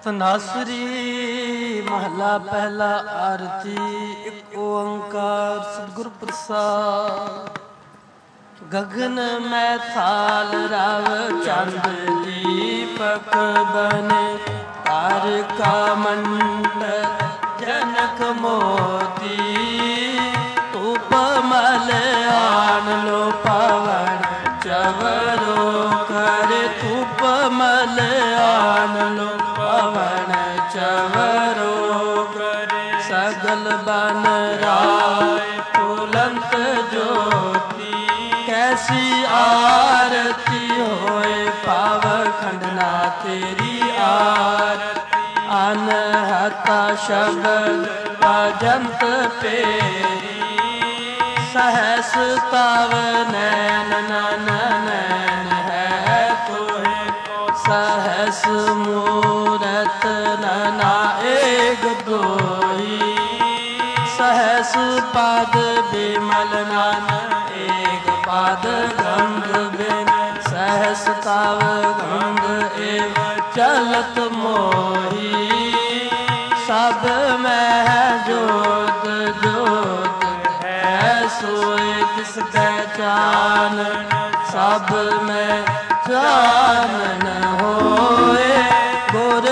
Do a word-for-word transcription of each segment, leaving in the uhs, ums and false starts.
ਤਨਾਸਰੀ ਮਹਲਾ ਪਹਿਲਾ ਆਰਤੀ। ਇੱਕ ਓੰਕਾਰ ਸਤਿਗੁਰ ਪ੍ਰਸਾਦ। ਗਗਨ ਮੈਂ ਥਾਲ ਰਵ ਚੰਦ ਦੀਪਕ ਬਨੇ, ਤਾਰਿਕਾ ਮੰਡਲ ਜਨਕ ਮੋਤੀ, ਧੂਪ ਮਲ ਆਨ ਲੋ ਪਵਨ ਚਵਰੋ ਕਰੇ, ਧੂਪ ਮਲ ਆਨ ਲੋ ਪਵਨ ਚਵਰੋ ਕਰੇ, ਸਗਲ ਬਨ ਰਾਏ ਫੁਲੰਤ ਜੋਤੀ, कैसी आरती होए पाव खंडना तेरी आरती, अनहता शब्द भजंत पेरी, सहस तव नैन नन नैन है तोहे, सहस मूरत नना एक दोई, सहस पद बिमल नन पाद गंध बिन, सहस तव गंध एव चलत मोही, सब में जोत जोत है सोए तिस पहचान, सब में चानन होए, गुर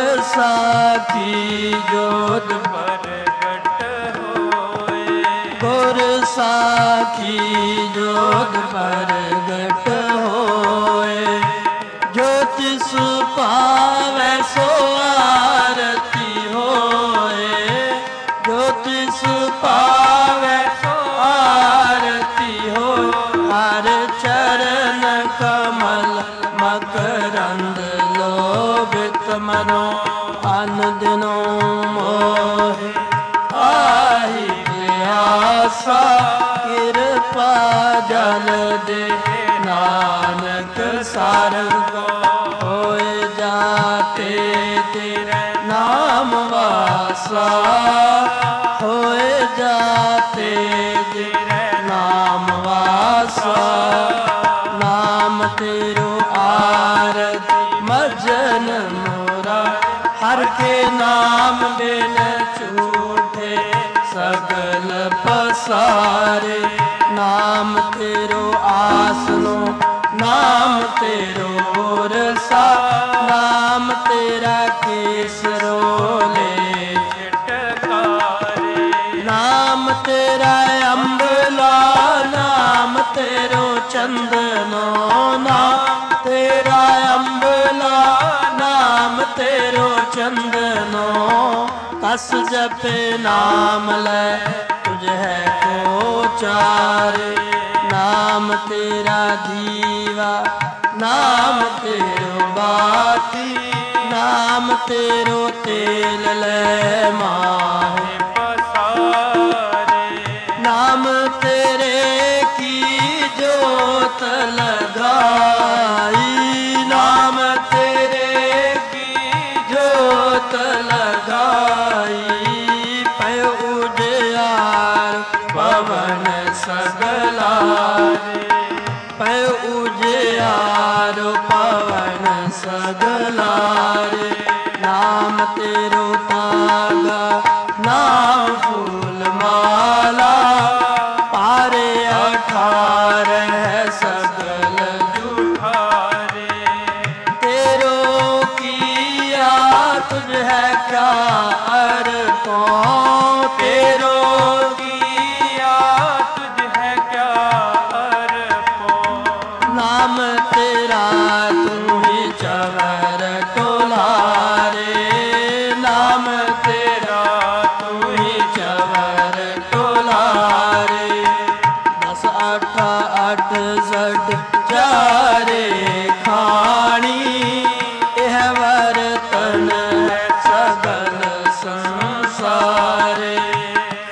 साखी जोत प्रगट होए, गुर साखी जोत प्रगट होए, जो तिस पावै सो आरती होए, जो तिस पावै सो आरती हो, हर चरण कमल मकरंद लोभित मनो, अन दिनो मोहे आहि प्यासा, कृपा जल दे नानक सारंग, होए जाते तेरे नाम वासा, होए जाते तेरे नाम वासा, नाम तेरो आरती मजन मोरा, हर के नाम बिन झूठे सगल पसारे, नाम तेरो आसनो नाम तेरो रसा, नाम तेरा केसरो ले छिटकारे, नाम तेरा अम्बला नाम तेरो चंदनो, नाम तेरा अम्बला नाम तेरो चंदनो, कस जपे नाम ले तुझ है को चारे, नाम तेरा दीवा नाम तेरो बाती, नाम तेरो तेल ले माहे पसारे, नाम तेरे की जोत लगाई, नाम तेरे की जोत लगाई, पय उजियार पवन सगलारे, पय उजियार पवन सगलारे, नाम तेरो तागा नाम फूल माला, पारे अठारह सगल जुठारे, तेरो किया तुझ है क्या अर्पो, तेरो किया तुझ है क्या अर्पो, नाम तेरा तू ही चवर टोलारे, नाम तेरा तू ही चवर टोलारे, दस अठ अठ जड चारे खानी, यह वरतन है सगल संसारे,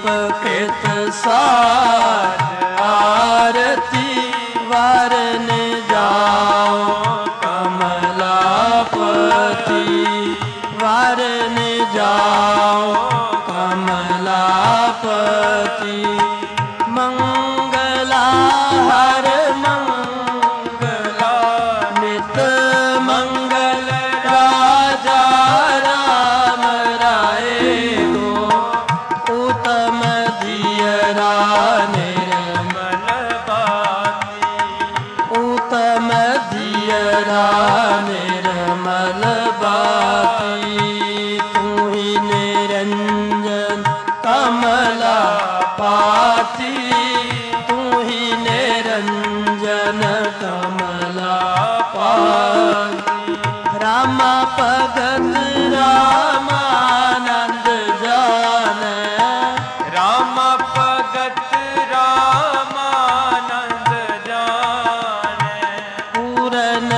पखित सार आरती वारन जाओ कमलापति वारन जाओ कमलापति मंगला हर मंगला नित मंगल राजा राम राय को उत्तम दियरा निर्मल बाती उत्तम दियरा निर्मल बाती तू ही निरंजन कमला पाती तू ही निरंजन कमला पाती रामा भगत रामानंद जान रामा भगत रामानंद जान पूरन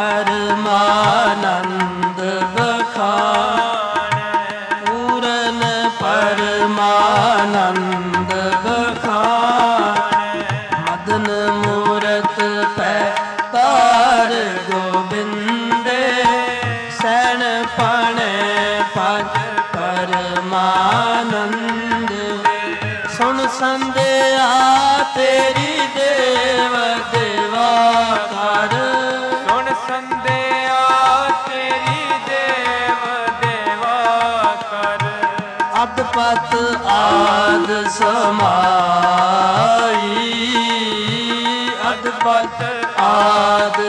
परमानंद बखान पूरन परमानंद बखान मदन मूरत पै तार गोबिंदे सैन पाणे पद परमानंद सुन संध्या तेरी देव देवा कर सुन संध्या तेरी देव देवा कर अदपत आद समाई अदपत आद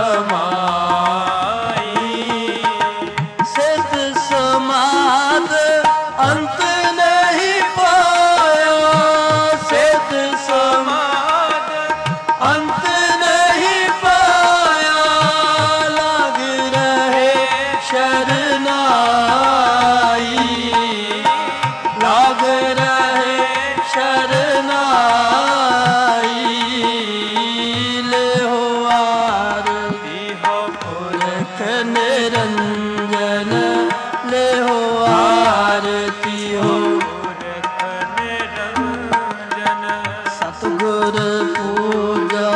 समाई सिद्ध समाद अंत नहीं पाया सिद्ध समाद अंत नहीं पाया लग रहे शरनाई लाग रहे शरनाई ले हो आरती हो पुरख निरंजन ले हो आरती हो पुरख निरंजन सतगुर पूजा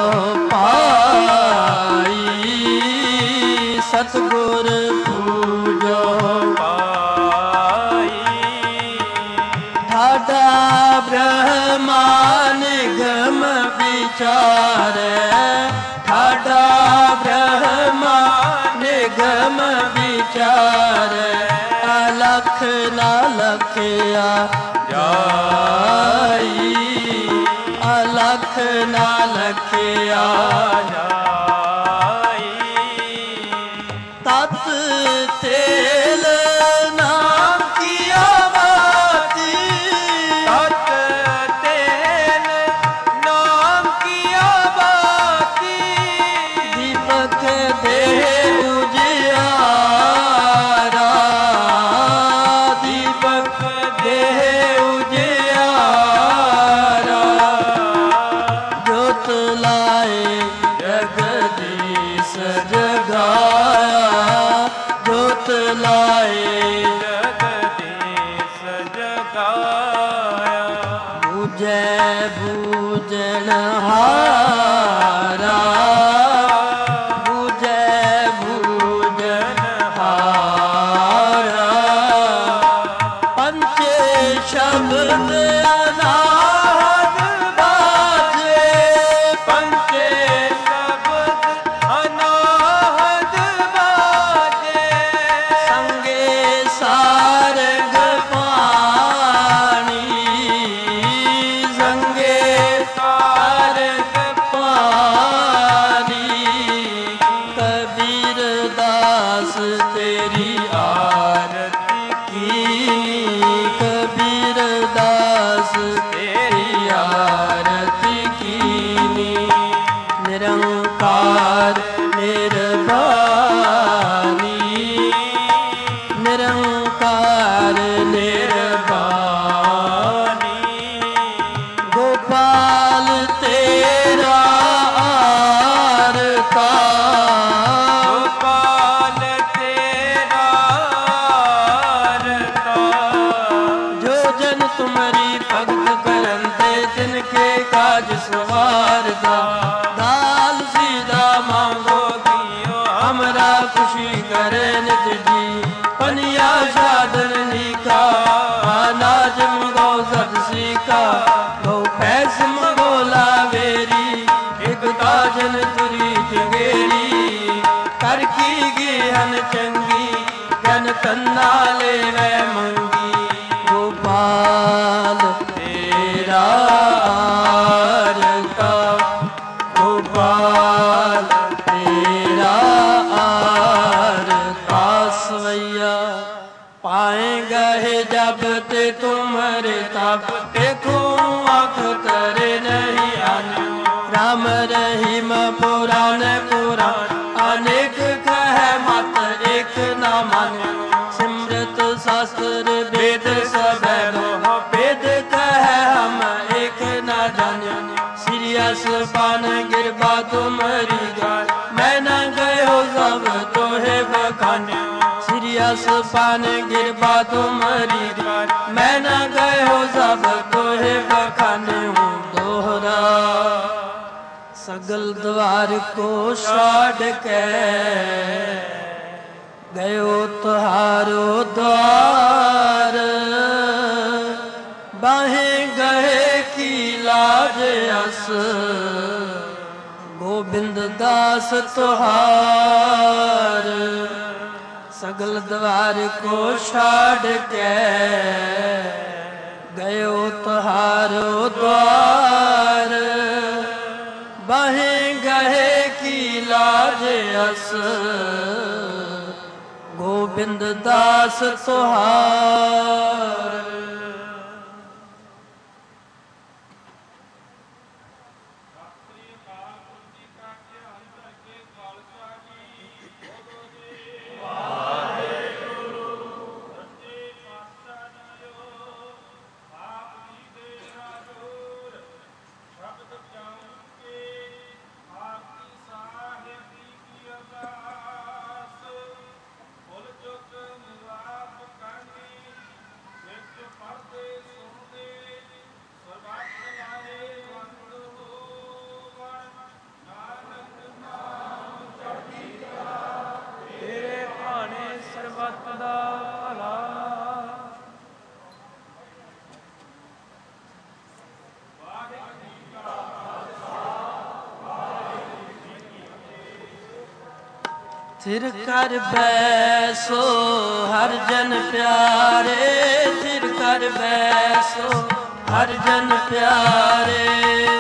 पाई सतगुर पूजा पाई ठाडा ब्रह्मा निगम विचार ठाडा ब्रह्मा निगम विचार अलख न लखया जाई अलख न लखया जाई तत तेल नाम किया बाती तत तेल नाम किया बाती दीपक दे उजियारा दीपक दे उजियारा जोत लाए जगदीश जगाया जोत लाए जगदीश जगाया बूझे बूझन हारा बूझे बूझन हारा पंचे शब्द अनाहत बाजे पंचे शब्द अनाहत बाजे संगे सारंग पाणी संगे सारंग ਭਗਤ ਕਰਨ ਤੇ ਤਿਨਕੇ ਕਾਜ ਸਵਾਰਦਾ। ਦਾਲ ਸੀਦਾ ਮੰਗੋ ਕੀਓ ਹਮਰਾ ਖੁਸ਼ੀ करे नित जी। पनिया साधन नीका अनाज मंगो सत सीका। गौ भैंस मंगो लावेरी एक ताजन तुरी चंगेरी। कर की गेहन चंगी जन तन्ना ले वै मंगी। गोपाल तेरा आरता गोपाल तेरा आरता सवैया। पाएगा है जब ते तुम्हारे तब देखो आँख करे नहीं आने। राम रहीम पुराण पुराण अनेक कह मत एक न माने। सिमरत शास्त्र वेद सब वेद कह हम एक न जाने। सिरियस पान गिरबा तुम्हारी गाय मैं न गयो सब तोहे बखाने। सिरियस पान गिरबा तुम्हारी गाय मैं न गयो सब तोहे बखाने। हूँ दोहरा सगल द्वार को छाड़ के गयो तुहारो द्वार। बाहें गए की लाज अस गोबिंद दास तुहार। सगल द्वार को छाड़ के गयो तुहारो द्वार। बाहें गए की लाज अस गोबिंद दास तुहार। थिर कर बैसो हर जन प्यारे। थिर कर बैसो हर जन प्यारे।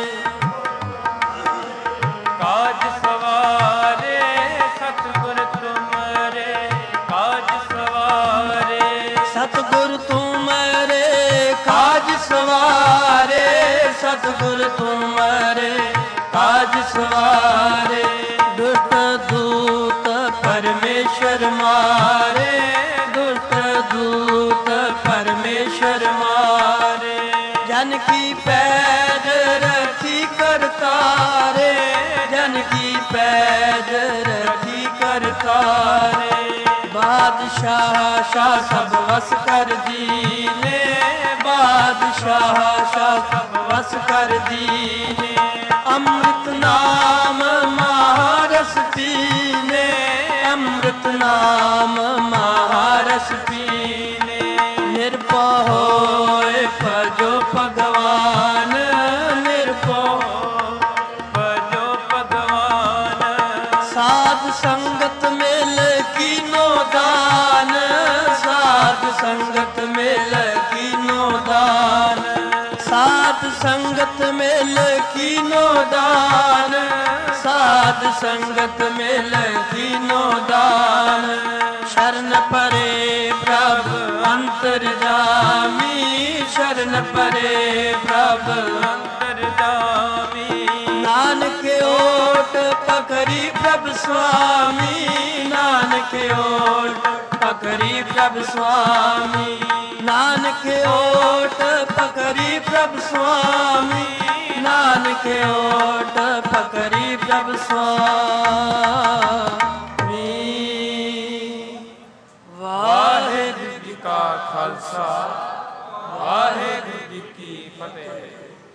काज सवारे सतगुर तुमरे काज सवारे। सतगुर तुमरे काज सवारे। सतगुर तुमरे काज सवारे। दुष्ट दूत परमेश्वर मारे। दुष्ट दूत परमेश्वर मारे। जन की पैज रखी करतारे। जन की पैज रखी करतारे। बादशाह शाह सब वस कर दीने। बादशाह शाह सब वस कर दीने। अमृत नाम महारस पीने। अमृत नाम महारस पीने। निर्भय होए भजो भगवान। निर्भय भजो भगवान। साध संगत मेल कीनो दान। साध संगत मेल कीनो दान। साध संगत मेल कीनो दान। साध संगत मेल कीनो दान। शरण परे प्रभु अंतर्जामी। शरण परे प्रभु अंतर्जामी। नानक ओट पकड़ी प्रभु स्वामी। नानक ओट पकड़ी प्रभु स्वामी। नानक ओट पकड़ी प्रभु स्वामी। नानक ओट पकड़ी प्रभु स्वामी। वाहिगुरु जी का खालसा वाहिगुरु जी की ਫਤਿਹ।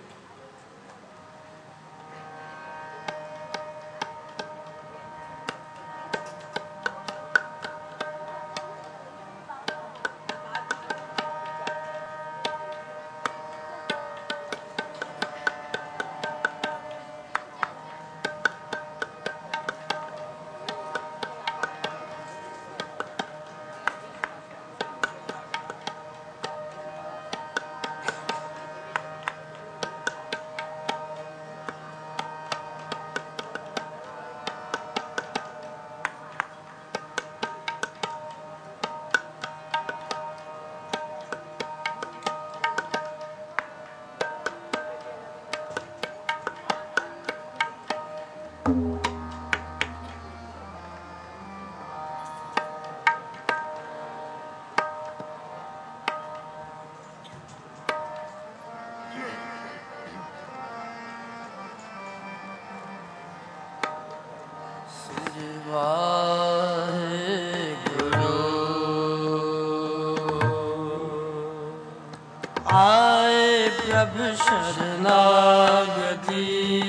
ਆਏ ਪ੍ਰਭ ਸ਼ਰਨਾਗਤੀ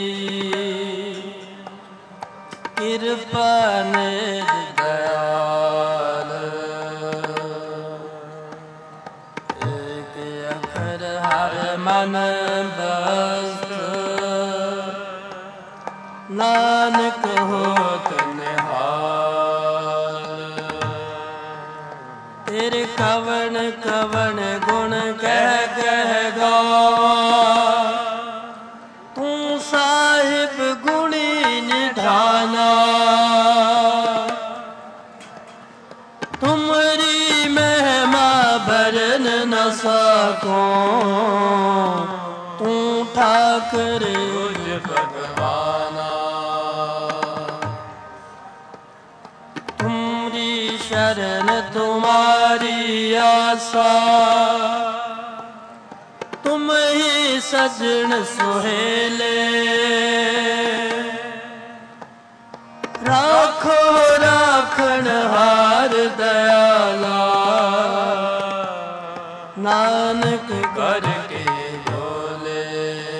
ਕਿਰਪਾ ਨਿਧ ਦਇਆਲ ਏਕ ਅੱਖਰ ਹਰ ਮਨ ਬਸਤ ਨਾਨਕ ਹੋਤ ਨਿਹਾਲ ਤੇਰੇ ਕਵਣ ਕਵਣ ਗੁਣ ਕਹਿ ਕਹਿ ਗਾਵਾਂ ਤੂੰ ਸਾਹਿਬ ਗੁਣੀ ਨਿਧਾਨਾ ਤੁਮਰੀ ਮਹਿਮਾ ਭਰਨ ਨ ਸਕੋਂ ਤੂੰ ਠਾਕੁਰ ਤੁਝ ਭਗਵਾਨਾ ਤੁਮਰੀ शरण तुम्हारी आसा तुम ही सजन सुहेले राखो राखण हार दयाला नानक कर के बोले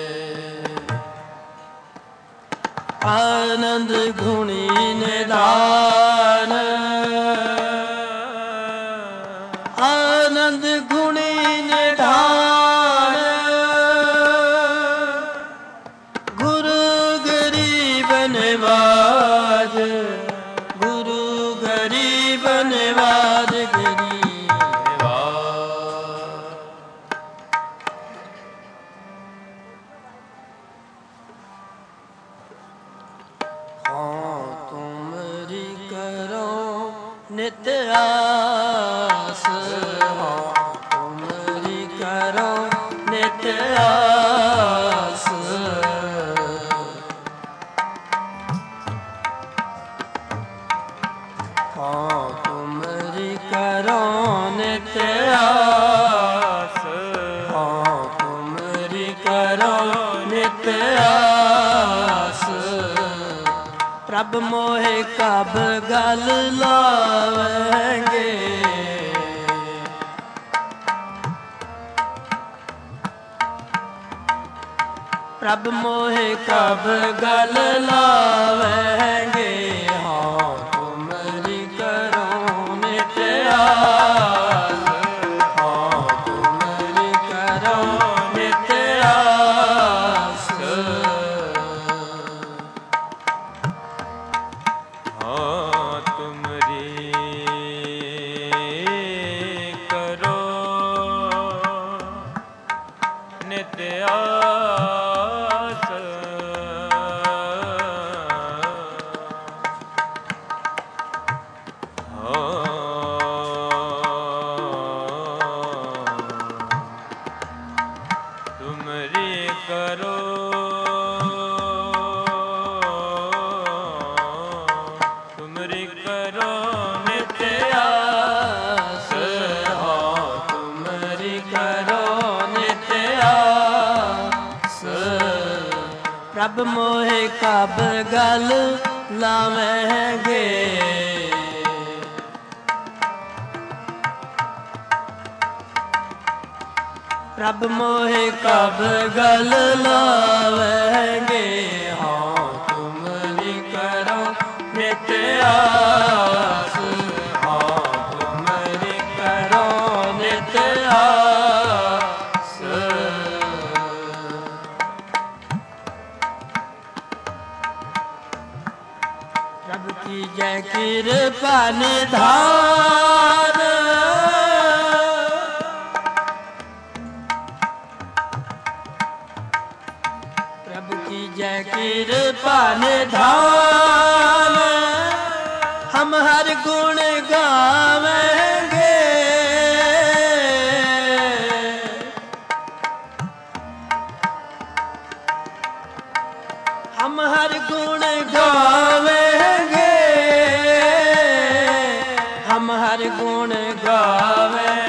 आनंद गुणी निधान आनंद गुणी निधान गुरु गरीब निवाज गुरु गरीब निवाज गरीब हाँ तुमरी करो नित्य आस तुमरी करो नित्य आस हाँ तुमरी करो नित्य आस हाँ तुमरी करो नित्य आस प्रभ मोहे कब गल लावेंगे प्रभ मोहे कब गल लावेंगे हाँ तुमरी करो नित्य आस हाँ तुमरी करो नित्य आस हाँ तुमरी करो नित्य आस तुमरी करो तुमरी करो नित्य आस हाँ तुमरी करो नित्य आस प्रभ मोहे कब गल लावेंगे ਪ੍ਰਭ ਮੋਹਿ ਕਬ ਗਲ ਲਾਵੈਂਗੇ, ਹਾਂ ਤੁਮਰੀ ਕਰੋ ਨਿਤ ਆਸ, ਹਾਂ ਤੁਮਰੀ ਕਰੋ ਨਿਤ ਆਸ। ਪ੍ਰਭ ਕੀ ਜੈ ਕਿਰਪਾ ਨਿਧਾਨ, जय कृपा निधान, हम हर गुण गावेंगे, हम हर गुण गावेंगे, हम हर गुण गावेंगे।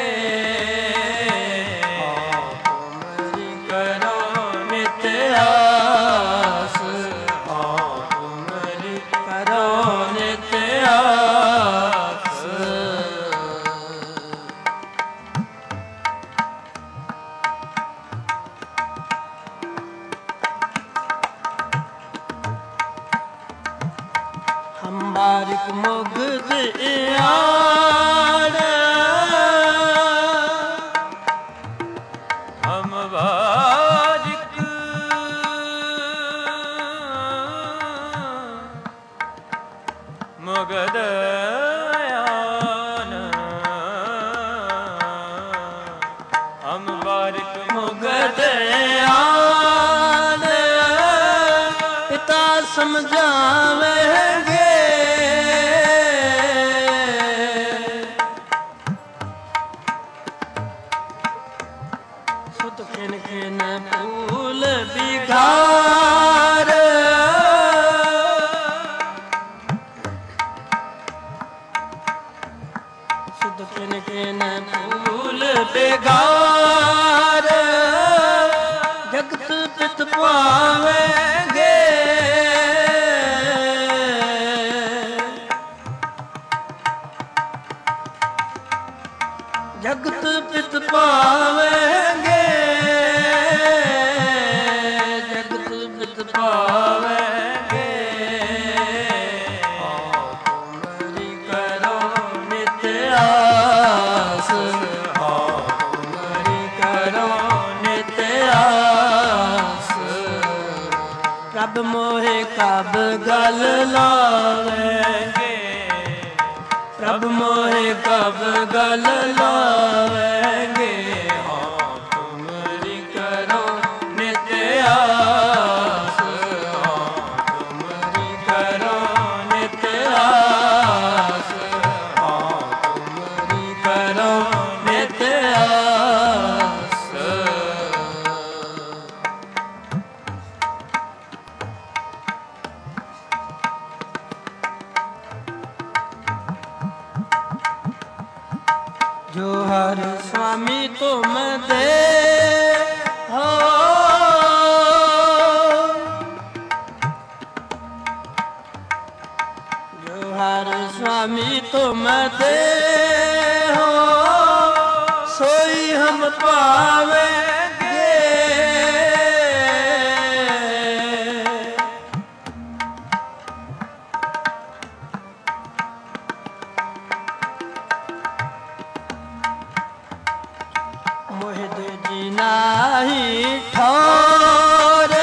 बारिक मुग्ध आड़, हम बारिक मुग्ध आन, हम बारिक मुग्ध आन, पिता समझावेंगे, खिन खिन फूल बिगार, सुध खिन खिन फूल बिगार, जगत पित पावेंगे, जगत पित पावेंगे, पावेंगे, हाँ तुमरी करो नित आस, हाँ तुमरी करो नित आस। प्रभ मोहे कब गल लावेंगे, प्रभ मोहे कब गल लावेंगे, हाँ तुमरी करो नित आस, जो हर स्वामी तुम दे हो, जो हर स्वामी तुम दे हो, सोई हम पावेंगे, मोहि दे जी नाही ठौर,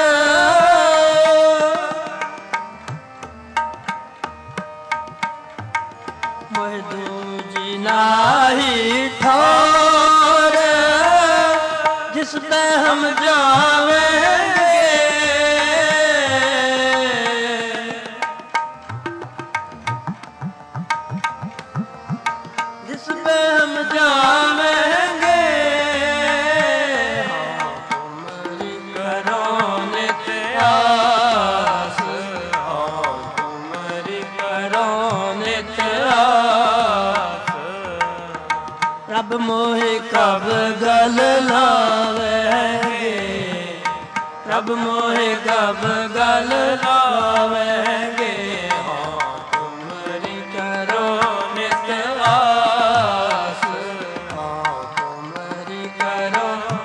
मोहि दे जी नाही ठौर, जिस पे हम जावेंगे, जिस पे हम जावेंगे, प्रभ मोहि कब गल लावेंगे, प्रभ मोहि कब गल लावेंगे, हाँ तुमरी करो नित आस, हाँ तुमरी करो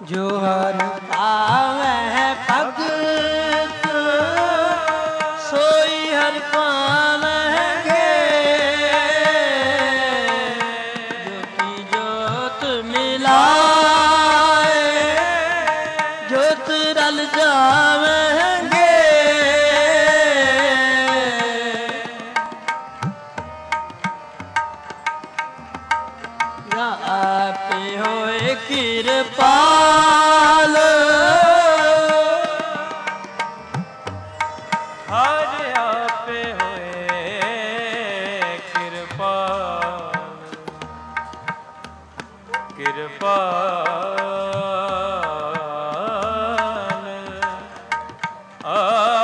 जो हर पावै भगत सोई हर पावैंगे। ज्योति ज्योत मिलाए ज्योत रल जावेंगे। आपे होए कृपाल हर आपे होए कृपाल कृपाल आ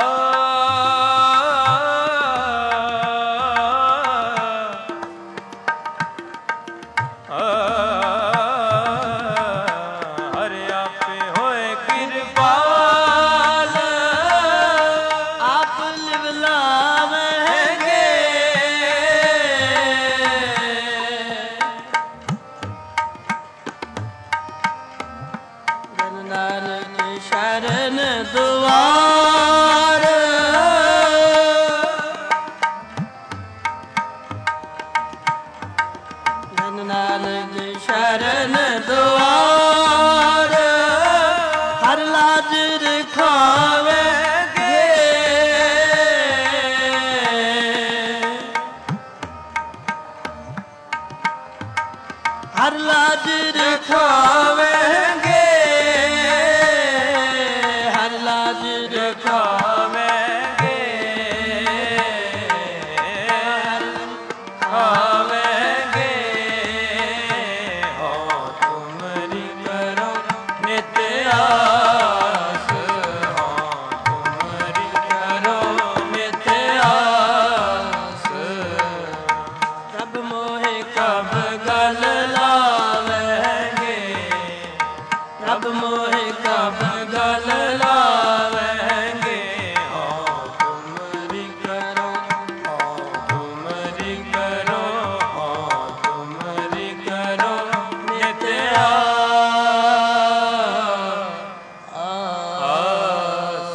शरण द्वार धन नानक शरण द्वार हर लाज रखावेंगे। हर लाज रखावेंगे। खावेंगे खावेंगे हो तुमरी करो नित्य आस। हो तुमरी करो नित्य आस। कब मोहे कब गल लावेंगे। कब मोहे कब गल लावेंगे। हो तुमरी करो हो तुमरी करो हो तुमरी करो नित्य आस।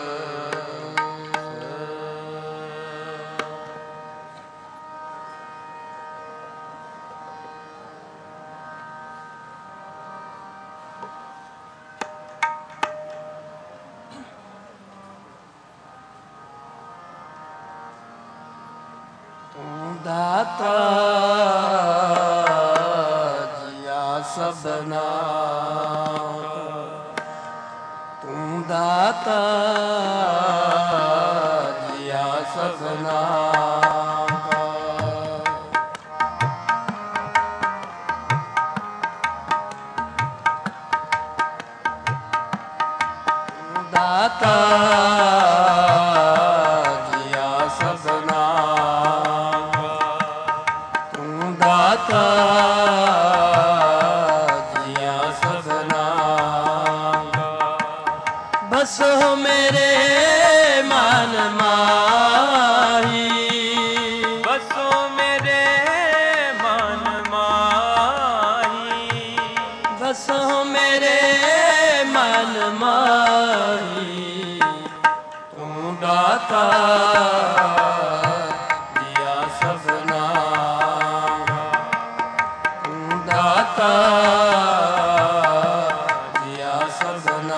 तू दाता जिया सबना तू दाता जिया सबना दाता जिया सबना दाता जिया सबना बस हो मेरे मन माही। बस हो मेरे मन माही। बस हो मेरे मन माही। तू दाता जिया सबना दाता जिया सबना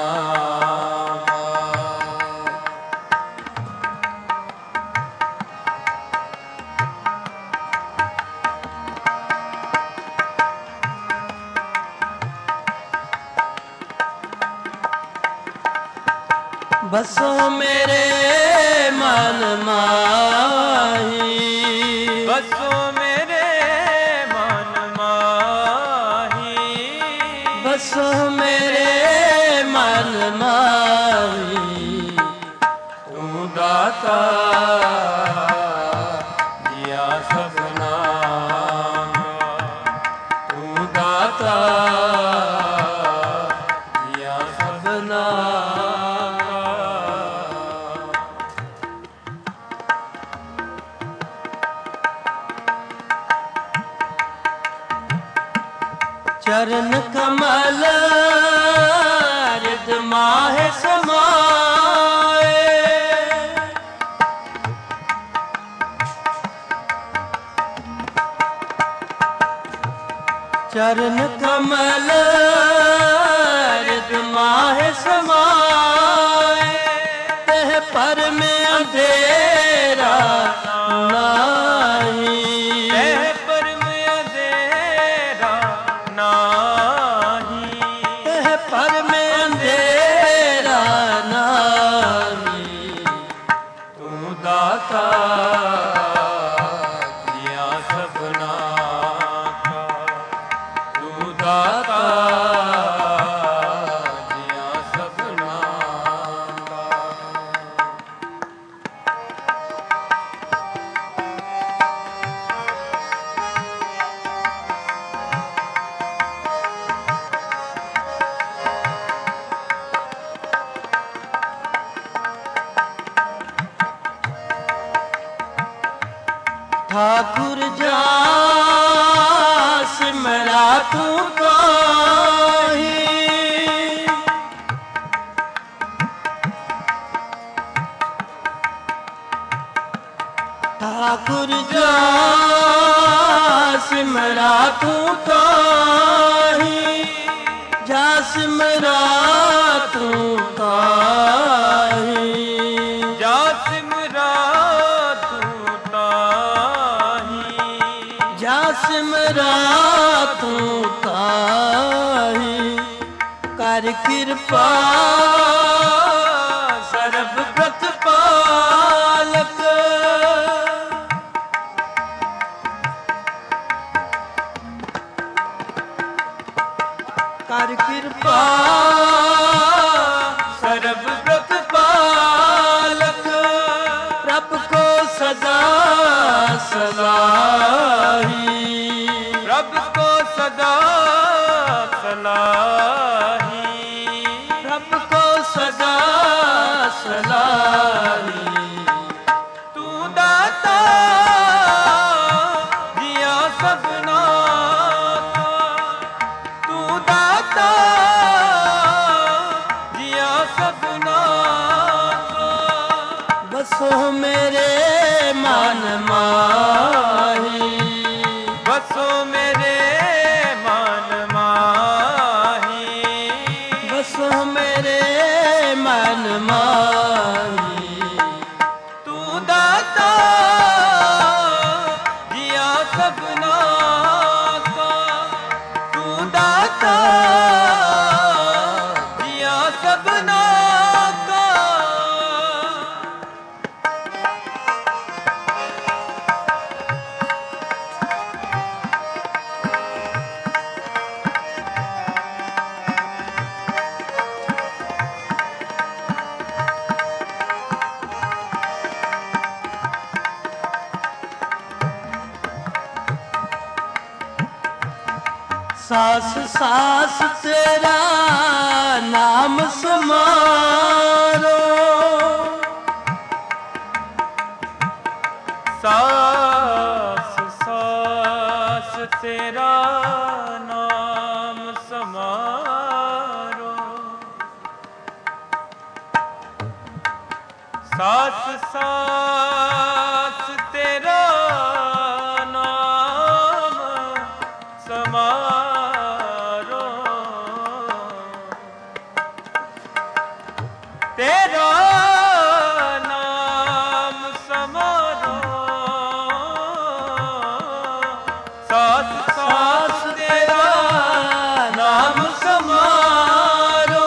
बसो मेरे मन माही। बसो मेरे मन माही। बसो मेरे मन माही। तू दाता जिया सबना तू दाता जिया सबना चरण कमल चरण कमल रिद माहे समाए, तह पर में अंधेरा नाही, तह पर में अंधेरा नाही, तह पर में अंधेरा नाही। तू दाता दिया सबना का, तू दाता दिया सबना का। ठाकुर जा सिमरा तू काही, ठाकुर जा सिमरा तू काही, जा सिमरा तू काही, जा सिमरा तू ताही, जा सिमरा तू ताही। कर कृपा सर्व प्रतिपालक, कर कृपा सर्व प्रतिपालक, प्रभु को सदा सलाही, प्रभु को सदा सलाही, प्रभु को सदा सलाही। तू दाता दिया सबना का, तू दाता दिया सबना का। बसो मेरे मन माही, बसो मेरे मन माही, बसो मेरे मन माही। तू दाता दिया सबना का, तू दाता दिया सबना का। सास सास तेरा नाम समारो, सास सास तेरा नाम समारो, सास सास तेरा नाम समारो, तेरा नाम समारो, सास सास तेरा नाम समारो।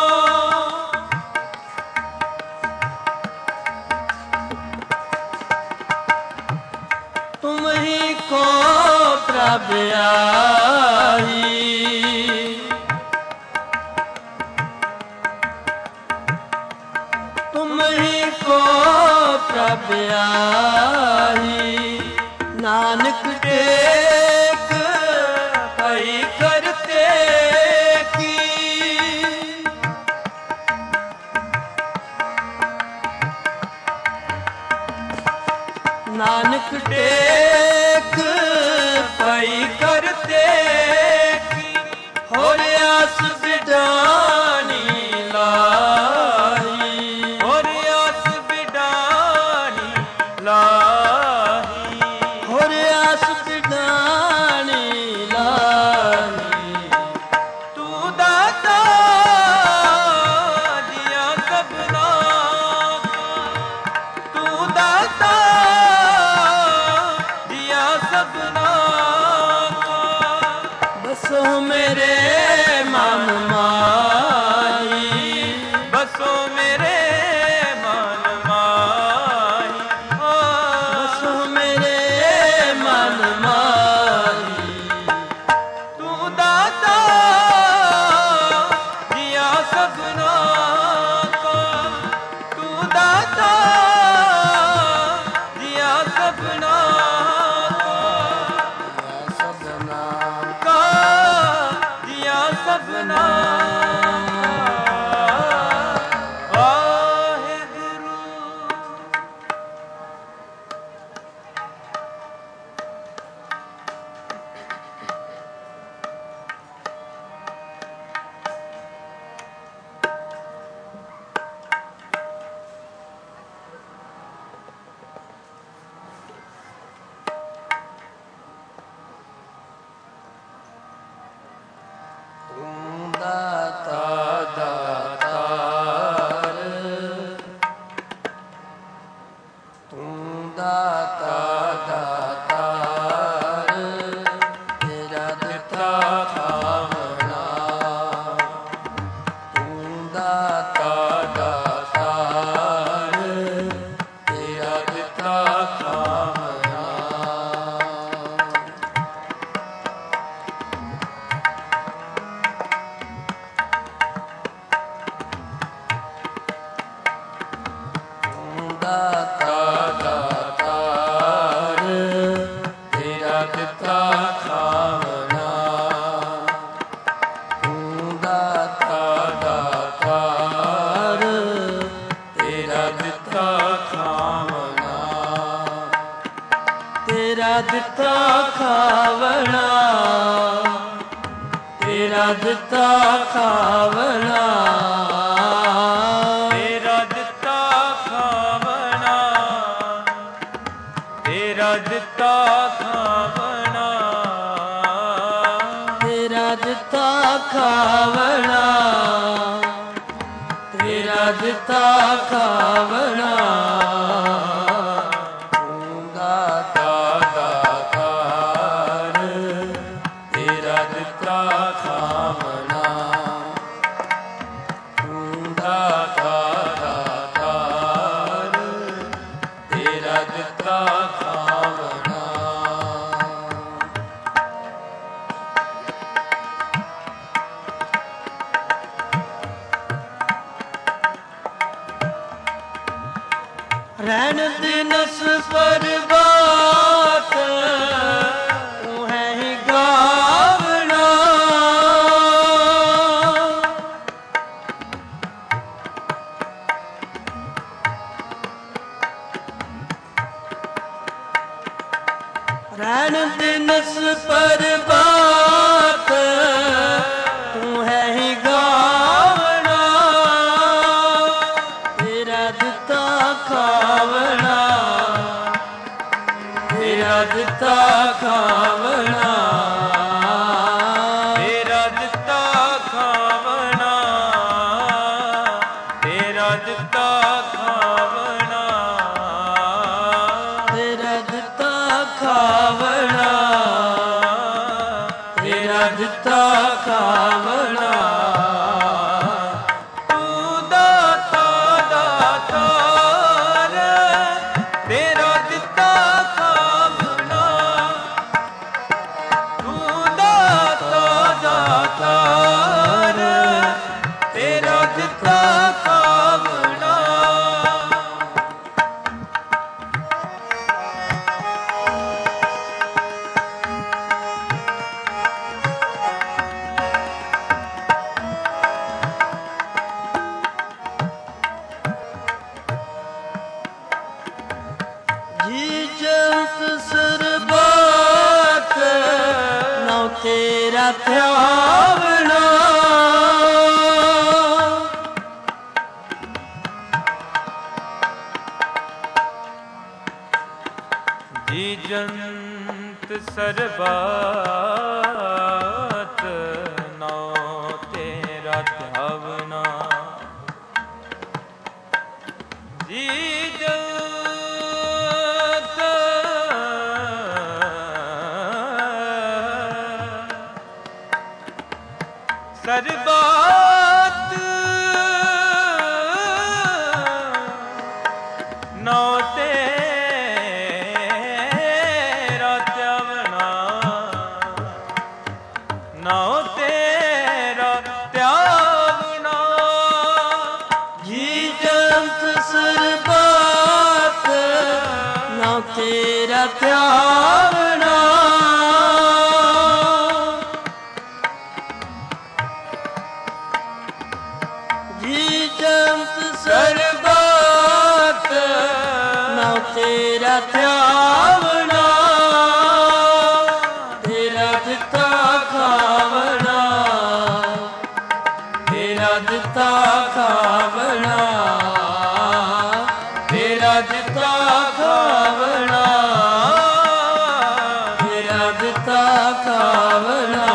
तुम ही को प्रभु आई, तुम ही को प्रभु आई। नानक टेक कई करते की, नानक टेक पई करते की, होर आस बिडानी लाही, होर आस बिडानी लाही, होर आस बिडानी लाही। ਦਿੱਤਾ ਖਾਵਣਾ, ਤੇਰਾ ਦਿੱਤਾ ਖਾਵਣਾ, ਤੇਰਾ ਦਿੱਤਾ ਖਾਵਣਾ, ਤੇਰਾ ਦਿੱਤਾ ਖਾਵਣਾ, ਤੇਰਾ ਦਿੱਤਾ ਖਾਵਣਾ, ਤੇਰਾ ਦਿੱਤਾ ਖਾਵਣਾ। ਰਹਿਣ ਦਿਨਸ ਪਰਬਾਤ ਤੂੰ ਹੈ ਹੀ ਗਾਵਣਾ, ਰਹਿਣ ਦਿਨਸ ਪਰਬਾਤ ਤੂੰ ਹੈ ਹੀ ਗਾਵਣਾ, ਤੇਰਾ ਦਿੱਤਾ ਖਾਵਣਾ, ਤੇਰਾ ਦਿੱਤਾ ਖਾਵਣਾ, ਤੇਰਾ ਦਿੱਤਾ ਖਾਵਣਾ, ਤੇਰਾ ਦਿੱਤਾ ਖਾਵਣਾ, ਤੇਰਾ ਦਿੱਤਾ ਖਾਵਣਾ, ਤੇਰਾ ਦਿੱਤਾ ਖਾਵਣਾ। ਜੀ ਜੰਤ ਸਰਬਤ ਨਉ ਤੇਰਾ ਧਿਆਵਣਾ, ਜੀ ਜੰਤ ਸਰਬਤ ਨਉ ਤੇਰਾ ਧਿਆਵਣਾ, ਜੀ ਜੰਤ ਸਰਬਤ ਨਉ ਤੇਰਾ ਧਿਆਵਣਾ, ਨਉ ਤੇਰਾ ਧਿਆਵਣਾ, ਜੀ ਜੰਤ ਸਰਬਤ ਨਉ ਤੇਰਾ ਧਿਆਵਣਾ, ਜੀ ਜੰਤ ਸਰਬਤ ਨਉ ਤੇਰਾ ਧਿਆਵਣਾ, ਤੇਰਾ ਦਿੱਤਾ ਖਾਵਣਾ, ਤੇਰਾ ਦਿੱਤਾ ਖਾਵਣਾ, ਤੇਰਾ ਦਿੱਤਾ ਖਾਵਣਾ, ਤੇਰਾ ਦਿੱਤਾ ਖਾਵਣਾ।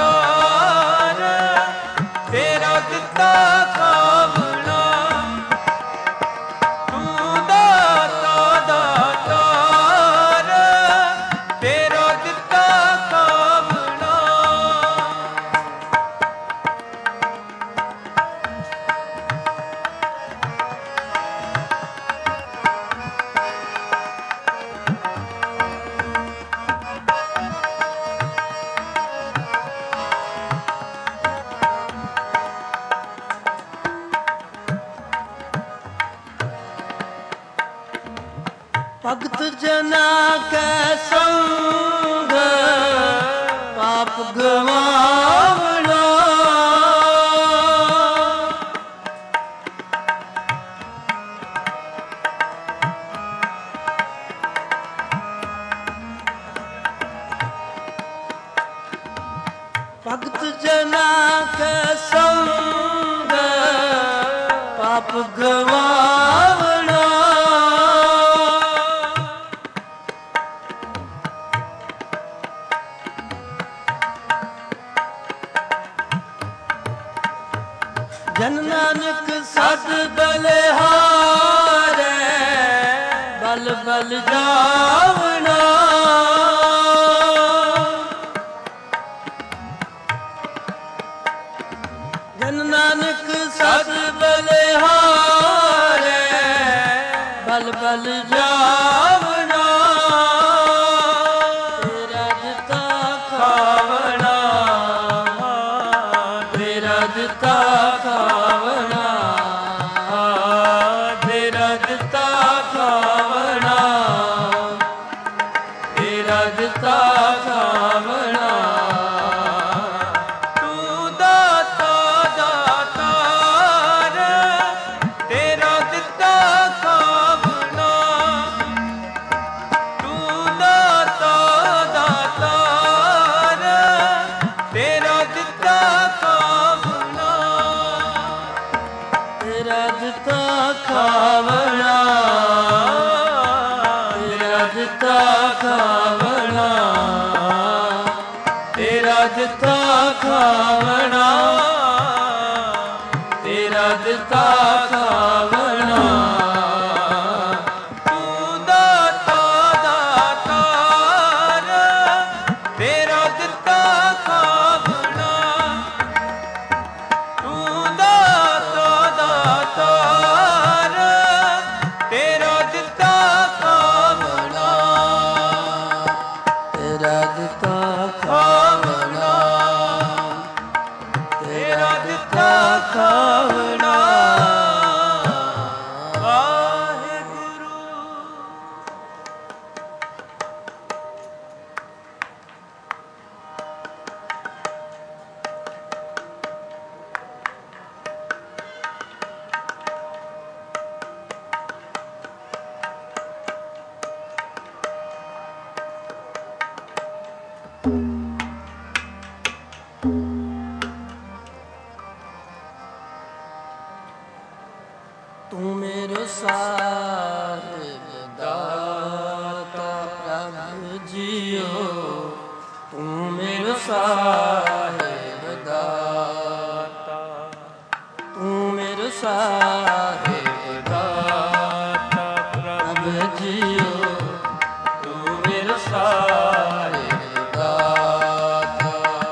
ਤੇਰਾ ਦਿੱਤਾ ਖਾਵਣਾ, ਭਗਤ ਜਨਾ ਕੈ ਸੰਗ ਪਾਪ ਗਵਾਵਣਾ। ਭਗਤ ਜਨਾ ਕੈ ਸੰਗ ਪਾਪ ਗਵਾਵਣਾ। ਜਨ ਨਾਨਕ ਸਦ ਬਲਿਹਾਰੈ ਬਲ ਬਲ ਜਾਵਣਾ। ਜਨ ਨਾਨਕ ਸਦ ਬਲਿਹਾਰੈ ਬਲ ਬਲ ਜਾਵਣਾ। ਤੇਰਾ ਦਿੱਤਾ ਖਾਵਣਾ, ਤੇਰਾ ਦਿੱਤਾ ਖਾਵਣਾ, ਤੇਰਾ ਦਿੱਤਾ ਖਾਵਣਾ, ਤੇਰਾ ਦਿੱਤਾ ਖਾਵਣਾ। ਤੂੰ ਦਾਤਾ ਦਾਤਾਰ ਤੇਰਾ ਦਿੱਤਾ ਖਾਵਣਾ। ਤੂੰ ਦਾਤਾ ਦਾਤਾਰ ਤੇਰਾ ਦਿੱਤਾ ਖਾਵਣਾ। ਤੇਰਾ ਦਿੱਤਾ ਖਾਵਣਾ, ਤੇਰਾ ਦਿੱਤਾ ਖਾਵਣਾ, ਤੇਰਾ ਦਿੱਤਾ ਖਾਵਣਾ, ਤੇਰਾ ਦਿੱਤਾ ਖਾਵਣਾ। ਤੂੰ ਦਾਤਾ ਦਾਤਾਰ ਤੇਰਾ ਦਿੱਤਾ ਖਾਵਣਾ। ਤੂੰ ਦਾਤਾ ਦਾਤਾਰ ਤੇਰਾ ਦਿੱਤਾ ਖਾਵਣਾ। ਤੇਰਾ ਦਿੱਤਾ ਖਾਵਣਾ, ਤੇਰਾ ਦਿੱਤਾ ਖਾਵਣਾ। ਵਾਹਿਗੁਰੂ। ਤੂੰ ਮੇਰਾ ਸਾਹਿਬ ਦਾਤਾ ਪ੍ਰਭ ਜੀਓ। ਤੂੰ ਮੇਰਾ ਸਾਹਿਬ ਦਾਤਾ, ਤੂੰ ਮੇਰਾ ਸਾਹਿਬ ਦਾਤਾ ਪ੍ਰਭ ਜੀਓ। ਤੂੰ ਮੇਰਾ ਸਾਹਿਬ ਦਾਤਾ।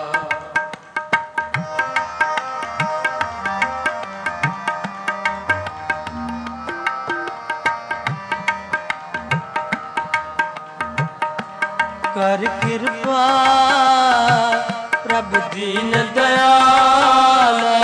ਕਰ ਕਿਰਪਾ ਪ੍ਰਭ ਦੀਨ ਦਇਆਲਾ।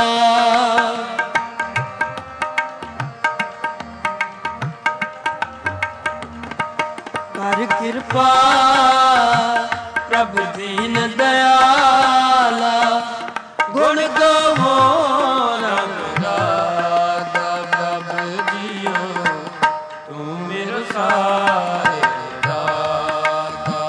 ਕਰ ਕਿਰਪਾ ਪ੍ਰਭ ਦੀਨ ਦਇਆਲਾ। ਗੁਣ ਗਾਵੋ ਰੰਗ ਰਾਗਾ ਪ੍ਰਭ ਜੀਓ। ਤੂੰ ਮੇਰਾ ਸਾਹਿਬ ਦਾਤਾ,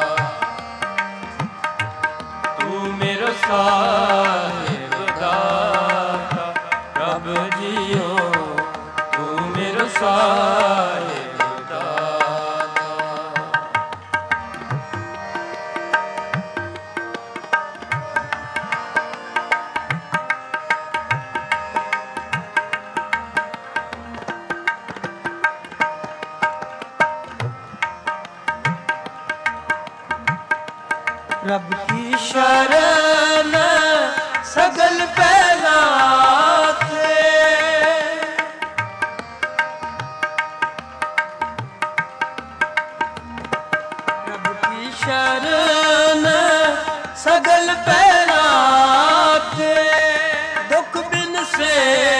ਤੂੰ ਮੇਰਾ ਸਾਹਿਬ ਦਾਤਾ ਪ੍ਰਭ ਜੀਓ। ਤੂੰ ਮੇਰਾ ਸਾਹਿਬ ਦਾਤਾ। रब की शरण सगल पैदा थे। रब की शरण सगल पैदा थे। दुख बिन से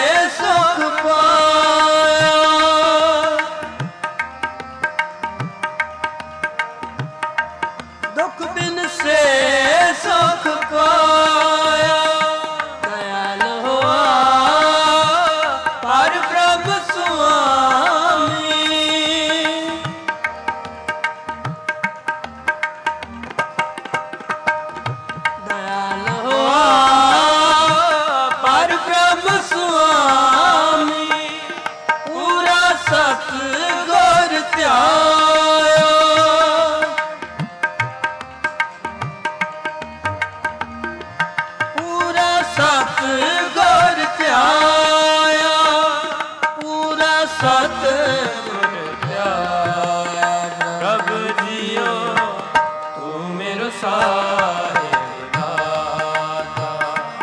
सुख पाया। ਸਤ ਗੁਰ ਧਿਆਇਆ, ਪੂਰਾ ਸਤ ਗੁਰ ਧਿਆਇਆ, ਪੂਰਾ ਸਤ ਗੁਰ ਧਿਆਇਆ। ਪ੍ਰਭ ਜੀਓ ਤੂੰ ਮੇਰਾ ਸਾਹਿਬ ਦਾਤਾ,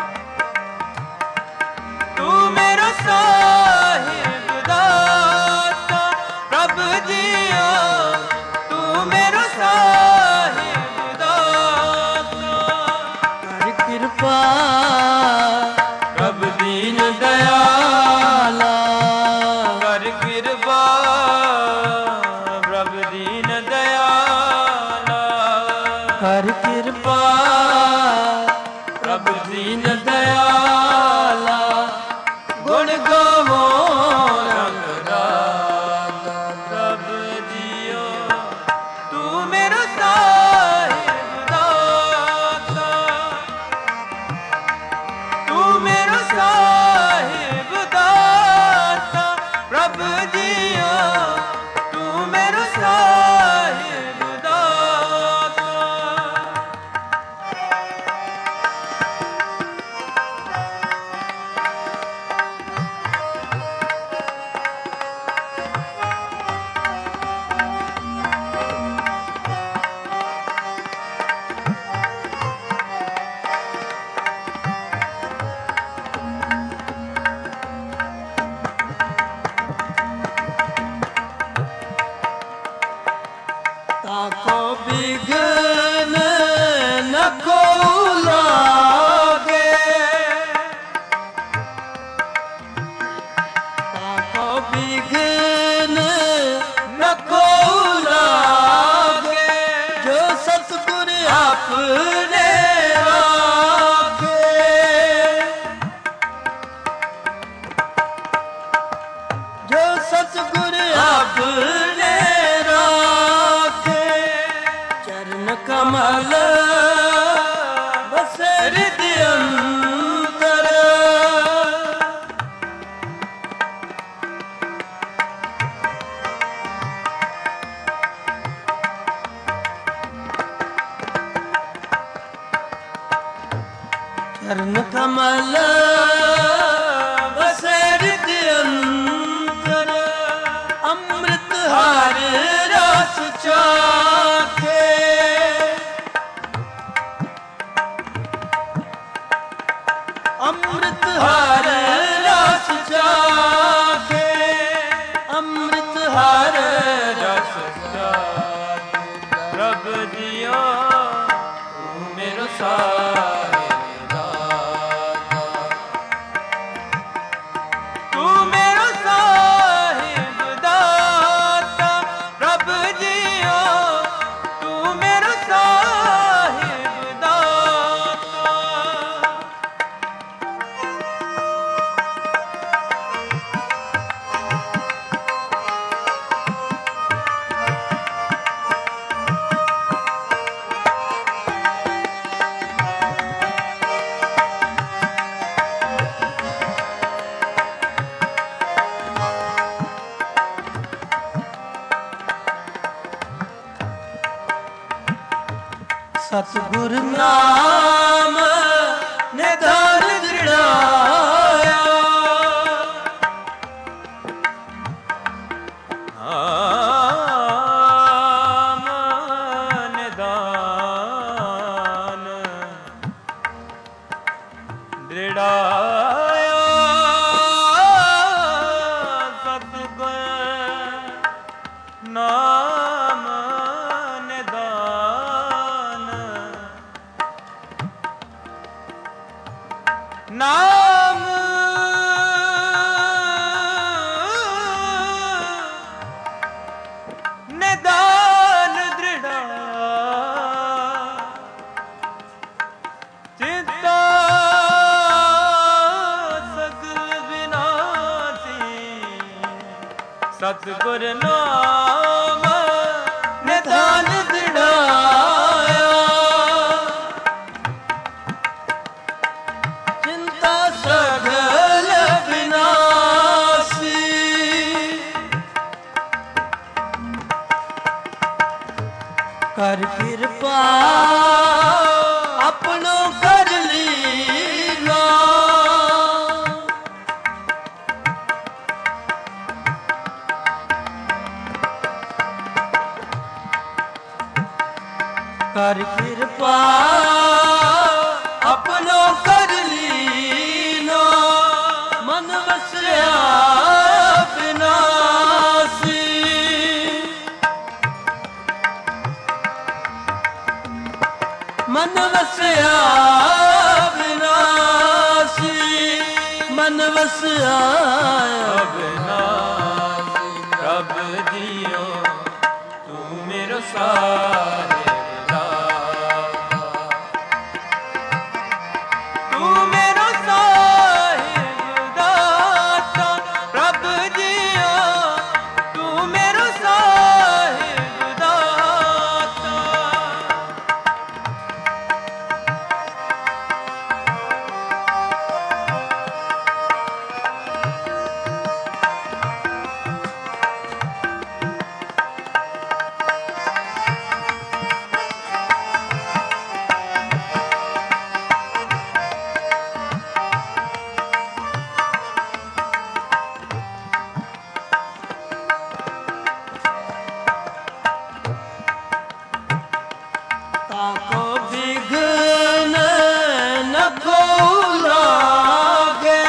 ਤੂੰ ਮੇਰਾ ਸਾਹਿਬ ਦਾਤਾ। ਪ੍ਰਭ ਜੀਓ ਤੂੰ ਮੇਰਾ ਸਾਹਿਬ ਦਾਤਾ। ਕਰ ਕਿਰਪਾ ਪ੍ਰਭ ਦੀਨ ਦਇਆਲਾ, ਕਰ ਕਿਰਪਾ ਪ੍ਰਭ ਦੀਨ ਦਇਆਲਾ। ਕਰ ਕਿਰਪਾ ਪ੍ਰਭ ਦੀਨ ਦਇਆਲਾ। ਗੁਣ ਗਾਵੋ ਰੰਗ ਰਾਗਾ, ਪ੍ਰਭ ਜੀਓ ਤੂੰ ਮੇਰਾ ਸਾਹਿਬ ਦਾਤਾ, ਤੂੰ ਮੇਰਾ ਸਾਹਿਬ ਦਾਤਾ। ਪ੍ਰਭ ਜੀਓ ਤੂੰ ਮੇਰਾ ਸਾਹਿਬ ਦਾਤਾ। ਤਾਕੋ ਬਿਗਨ ਨ ਕੋ ਲਾਗੇ, ਤਾਕੋ ਬਿਗਨ ਨ ਕੋ ਲਾਗੇ। ਜੋ ਸਤਿਗੁਰ ਆਪਣੇ ਰਾਖੇ, ਜੋ ਸਤਿਗੁਰ ਆਪਣੇ ਰਾਖੇ। ਚਰਨ ਕਮਲ ਬਸੇ ਹਿਰਦਿ ਅੰਤਰ, ਚਰਨ ਕਮਲ ਬਸੇ ਹਿਰਦਿ ਅੰਤਰ। ਅੰਮ੍ਰਿਤ ਹਰ ਰਸ ਚਾਖੇ, ਅੰਮ੍ਰਿਤ ਹਰ ਰਸ ਚਾਖੇ, ਅੰਮ੍ਰਿਤ ਹਰ ਰਸ ਚਾਖੇ। ਪ੍ਰਭ ਜੀਓ ਤੂੰ ਮੇਰਾ ਸਾਹਿਬ ਦਾਤਾ, ਤੂੰ ਮੇਰਾ ਸਾਹਿਬ ਦਾਤਾ। ਪ੍ਰਭ ਜੀਓ ਤੂੰ ਮੇਰਾ ਸਾਹਿਬ ਦਾਤਾ। ਸਤਿਗੁਰ ਨਾਮ ਨਿਧਾਨ ਦ੍ਰਿੜਾਇਆ, ਨਾਮ ਨਿਧਾਨ ਦ੍ਰਿੜਾਇਆ। ਸਤਿਗੁਰ ਨਾਮ ਨਿਧਾਨ, ਨਾਮ ਨਿਧਾਨ ਦ੍ਰਿੜਾ। ਚਿੰਤਾ ਸਗਲ ਵਿਨਾਸ਼ੀ, ਸਤਿਗੁਰ ਨਾਮ ਨਿਧਾਨ ਦ੍ਰਿੜਾਇਆ। ਚਿੰਤਾ ਸਗਲ ਵਿਨਾਸ਼ੀ, ਕਰ ਕਿਰਪਾ ਆਪਣੋ ਕਰ ਲੀਲਾ ਕਰ ਕਿਰਪਾ ਆਪਣੋ ਕਰ ਲੀਲਾ ਮਨ ਵਸਿਆ ਬਿਨਾਸੀ ਮਨ ਵਸਿਆ ਬਿਨਾਸੀ ਮਨ ਵਸਿਆ ਬਿਨਾਸੀ ਪ੍ਰਭ ਜੀਓ ਤੂੰ ਮੇਰਾ ਸਾਹਿਬ ਤੂੰ ਮੇਰਾ ਸਾਹਿਬ ਦਾਤਾ ਪ੍ਰਭ ਜੀਓ ਤੂੰ ਮੇਰਾ ਸਾਹਿਬ ਦਾਤਾ ताको विघ्न न को लागे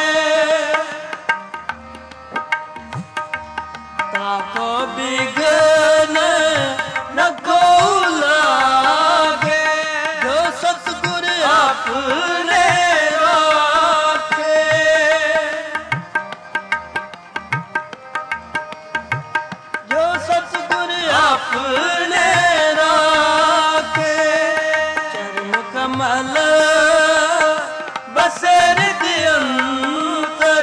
ताको विघ्न न को लागे जो सतगुर आपने राखे जो सतगुर आपने ਕਮਲ ਬਸੇ ਰਿਦ ਅੰਤਰ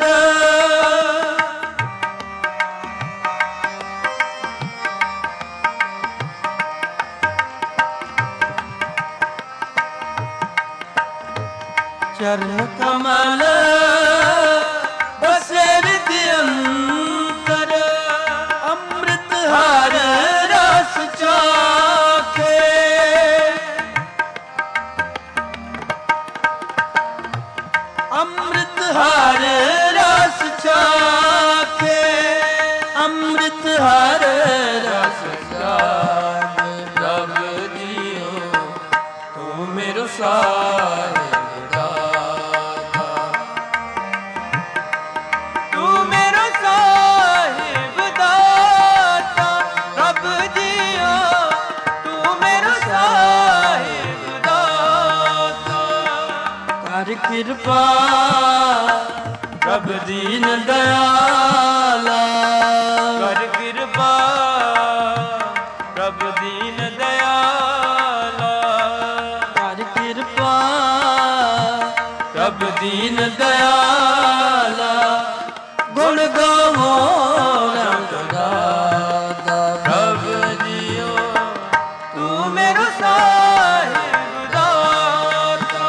ਚਰਨ ਕਮਲ ਬਸੇ ਰਿਦ ਅੰਤਰ ਅੰਮ੍ਰਿਤ ਹਰ ਰਸ ਚਾਖੇ ਅੰਮ੍ਰਿਤ ਹਰ ਰਸ ਚਾਖੇ ਅੰਮ੍ਰਿਤ ਹਰ ਰਸ ਚਾਖੇ ਪ੍ਰਭ ਜੀਓ ਤੂੰ ਮੇਰਾ ਸਾਹਿਬ ਦਾਤਾ ਤੂੰ ਮੇਰਾ ਸਾਹਿਬ ਦਾਤਾ ਪ੍ਰਭ ਜੀਓ ਤੂੰ ਮੇਰਾ ਸਾਹਿਬ ਦਾਤਾ ਕਰ ਕਿਰਪਾ ਪ੍ਰਭ ਦੀਨ ਦਇਆਲਾ ਕਰ ਕਿਰਪਾ ਪ੍ਰਭ ਦੀਨ ਦਇਆਲਾ ਕਰ ਕਿਰਪਾ ਪ੍ਰਭ ਦੀਨ ਦਇਆਲਾ ਗੁਣ ਗਾਵੋ ਰੰਗ ਗਾਦਾ ਪ੍ਰਭ ਜੀਓ ਤੂੰ ਮੇਰਾ ਸਾਹਿਬ ਦਾਤਾ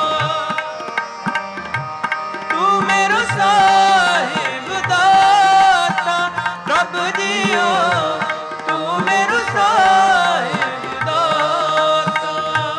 ਤੂੰ ਮੇਰਾ ਸਾਹਿਬ ਦਾਤਾ ਪ੍ਰਭ ਜੀਓ ਤੂੰ ਮੇਰਾ ਸਾਹਿਬ ਦਾਤਾ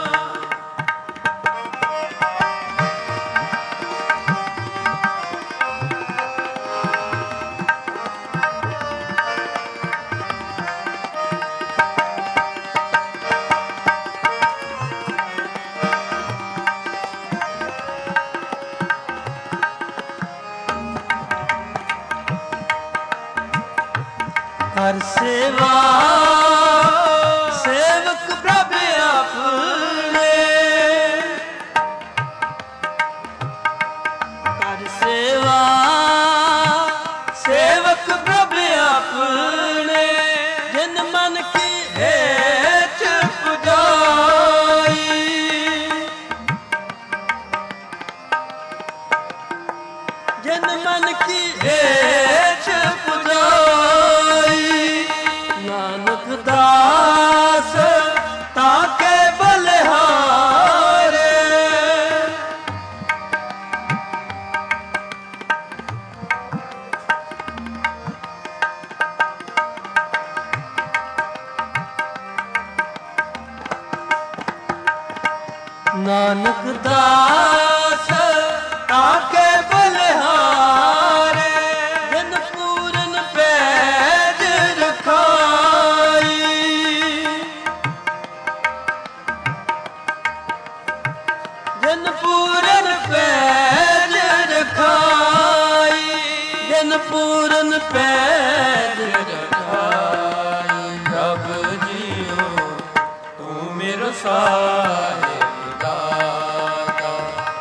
ਹਰ ਸੇਵਾ ਸੇਵਕ ਪ੍ਰਭ ਆਪਣੇ ਹਰ ਸੇਵਾ ਸੇਵਕ ਪ੍ਰਭ ਆਪਣੇ ਜਿਨ ਮਨ ਕੀ ਹੇਚ ਪੁਜਾਈ ਜਿਨ ਮਨ ਕੀ ਹੇਚ ਪੁਜਾਈ ਨਾਨਕ ਨਾਨਕ ਦਾਸ ਤਾਕੇ ਬਲਿਹਾਰੇ ਜਨ ਪੂਰਨ ਪੈਜ ਰਖਾਈ ਜਨ ਪੂਰਨ ਪੈਜ ਰਖਾਈ ਜਨ ਪੂਰਨ ਪੈਜ ਰਖਾਈ ਪ੍ਰਭ ਜੀਓ ਤੂੰ ਮੇਰਾ ਸਾਹਿਬ ਦਾਤਾ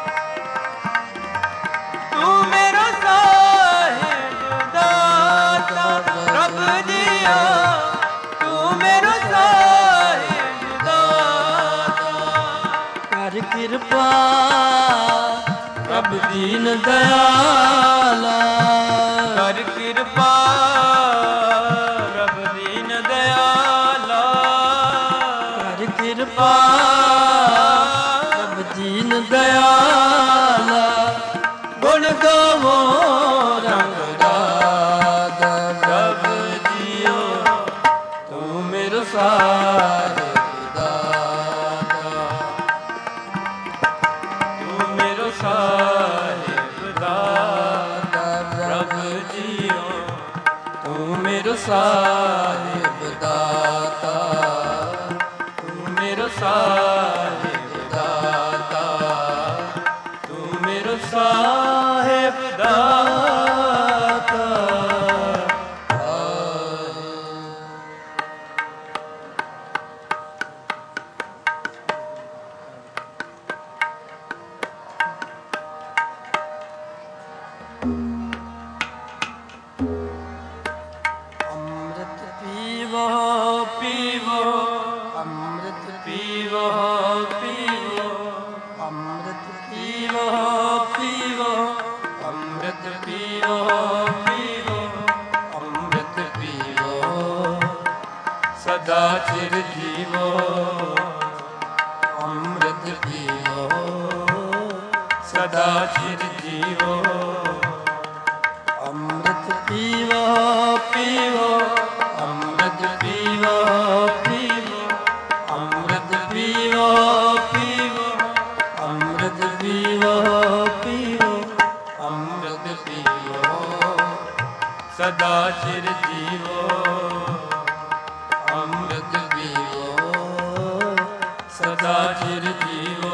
ਤੂੰ ਮੇਰਾ ਸਾਹਿਬ ਦਾਤਾ ਪ੍ਰਭ ਜੀਓ ਤੂੰ ਮੇਰਾ ਸਾਹਿਬ ਦਾਤਾ ਕਰ ਕਿਰਪਾ ਪ੍ਰਭ ਦੀਨ ਦਇਆਲਾ ਕਰ ਕਿਰਪਾ ਪ੍ਰਭ ਦੀਨ ਦਇਆਲਾ ਕਰ ਕਿਰਪਾ ਪ੍ਰਭ ਦੀਨ ਦਇਆਲਾ ਗੁਣ ਗਾਵੋ ਰੰਗ ਰਾਗ ਪ੍ਰਭ ਜੀਓ ਤੂੰ ਮੇਰਾ ਸਾਹਿਬ ਸਾਹਿਬ ਦਾਤਾ ਤੂੰ ਮੇਰਾ ਸਾਹਿਬ ਦਾਤਾ ਤੂੰ ਮੇਰਾ ਸਾਹਿਬ ਦਾਤਾ ਸਦਾ ਚਿਰ ਜੀਵੋ ਅੰਮ੍ਰਿਤ ਪੀਵੋ ਸਦਾ ਚਿਰ ਜੀਵੋ ਅੰਮ੍ਰਿਤ ਪੀਵੋ ਪੀਵੋ ਅੰਮ੍ਰਿਤ ਪੀਵੋ ਪੀਵੋ ਅੰਮ੍ਰਿਤ ਪੀਵੋ ਪੀਵੋ ਅੰਮ੍ਰਿਤ ਪੀਵੋ ਪੀਵੋ ਅੰਮ੍ਰਿਤ ਪੀਵੋ ਸਦਾ ਚਿਰ ਜੀਵੋ ਅੰਮ੍ਰਿਤ ਪੀਵੋ ਸਦਾ ਚਿਰ ਜੀਵੋ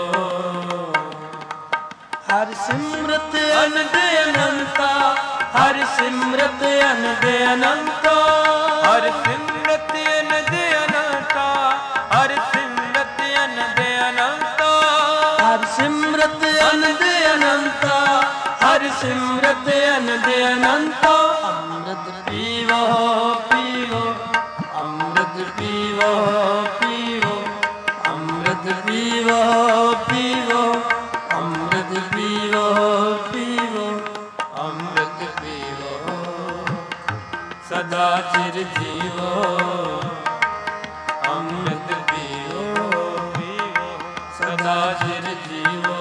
ਹਰ ਸਿਮਰਤ ਅਨੰਦ ਅਨੰਤਾ ਹਰ ਸਿਮਰਤ ਅਨੰਦ ਅਨੰਤਾ ਹਰ ਸਿਮਰਤ ਅਨੰਦ ਅਨੰਤਾ ਹਰ ਸਿਮਰਤ ਅਨੰਦ ਅਨੰਤਾ ਹਰ ਸਿਮਰਤ ਅਨੰਦ ਅਨੰਤਾ ਹਰ ਸਿਮਰਤ ਅਨੰਦ ਅਨੰਤਾ ਅੰਮ੍ਰਿਤ ਪੀਵੋ ਪੀਵੋ ਅੰਮ੍ਰਿਤ ਪੀਵੋ ਪੀਵੋ ਅੰਮ੍ਰਿਤ ਪੀਵੋ ਪੀਵੋ ਅੰਮ੍ਰਿਤ ਪੀਵੋ ਪੀਵੋ ਅੰਮ੍ਰਿਤ ਪੀਵੋ ਸਦਾ ਚਿਰ ਜੀਵੋ ਅੰਮ੍ਰਿਤ ਪੀਵੋ ਪੀਵੋ ਸਦਾ ਚਿਰ ਜੀਵੋ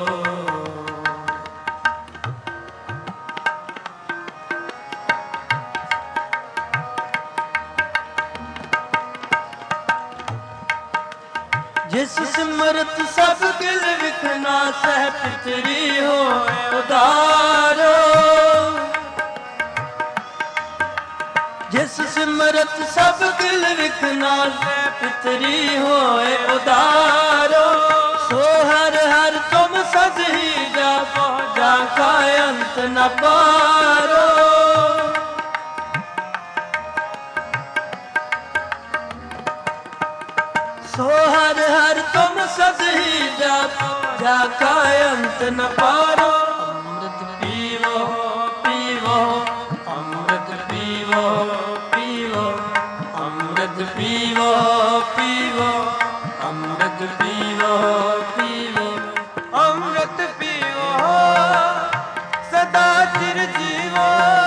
ਜਿਸ ਸਿਮਰਤ ਸਭ ਗਿਲ ਵਿਖਣਾ ਸਹਿ ਪਿਤਰੀ ਹੋਏ ਉਦਾਰੋ ਜਿਸ ਸਿਮਰਤ ਸਭ ਗਿਲ ਵਿਖਣਾ ਸਹਿ ਪਿਤਰੀ ਹੋਏ ਉਦਾਰੋ ਸੋ ਹਰ ਹਰ ਤੁਮ ਸਦ ਹੀ ਜਾਪੋ ਜਾ ਕਾ ਅੰਤ ਨ ਪਾਰੋ ਸੋ ਹਰ ਹਰ ਤੁਮ ਸਦ ਹੀ ਜਾਪੋ ਜਾ ਕਾ ਅੰਤ ਨ ਪਾਰੋ ਅੰਮ੍ਰਿਤ ਪੀਵੋ ਪੀਵੋ ਅੰਮ੍ਰਿਤ ਪੀਵੋ ਪੀਵੋ ਅੰਮ੍ਰਿਤ ਪੀਵੋ ਪੀਵੋ ਅੰਮ੍ਰਿਤ ਪੀਵੋ ਪੀਵੋ ਅੰਮ੍ਰਿਤ ਪੀਵੋ ਸਦਾ ਚਿਰ ਜੀਵੋ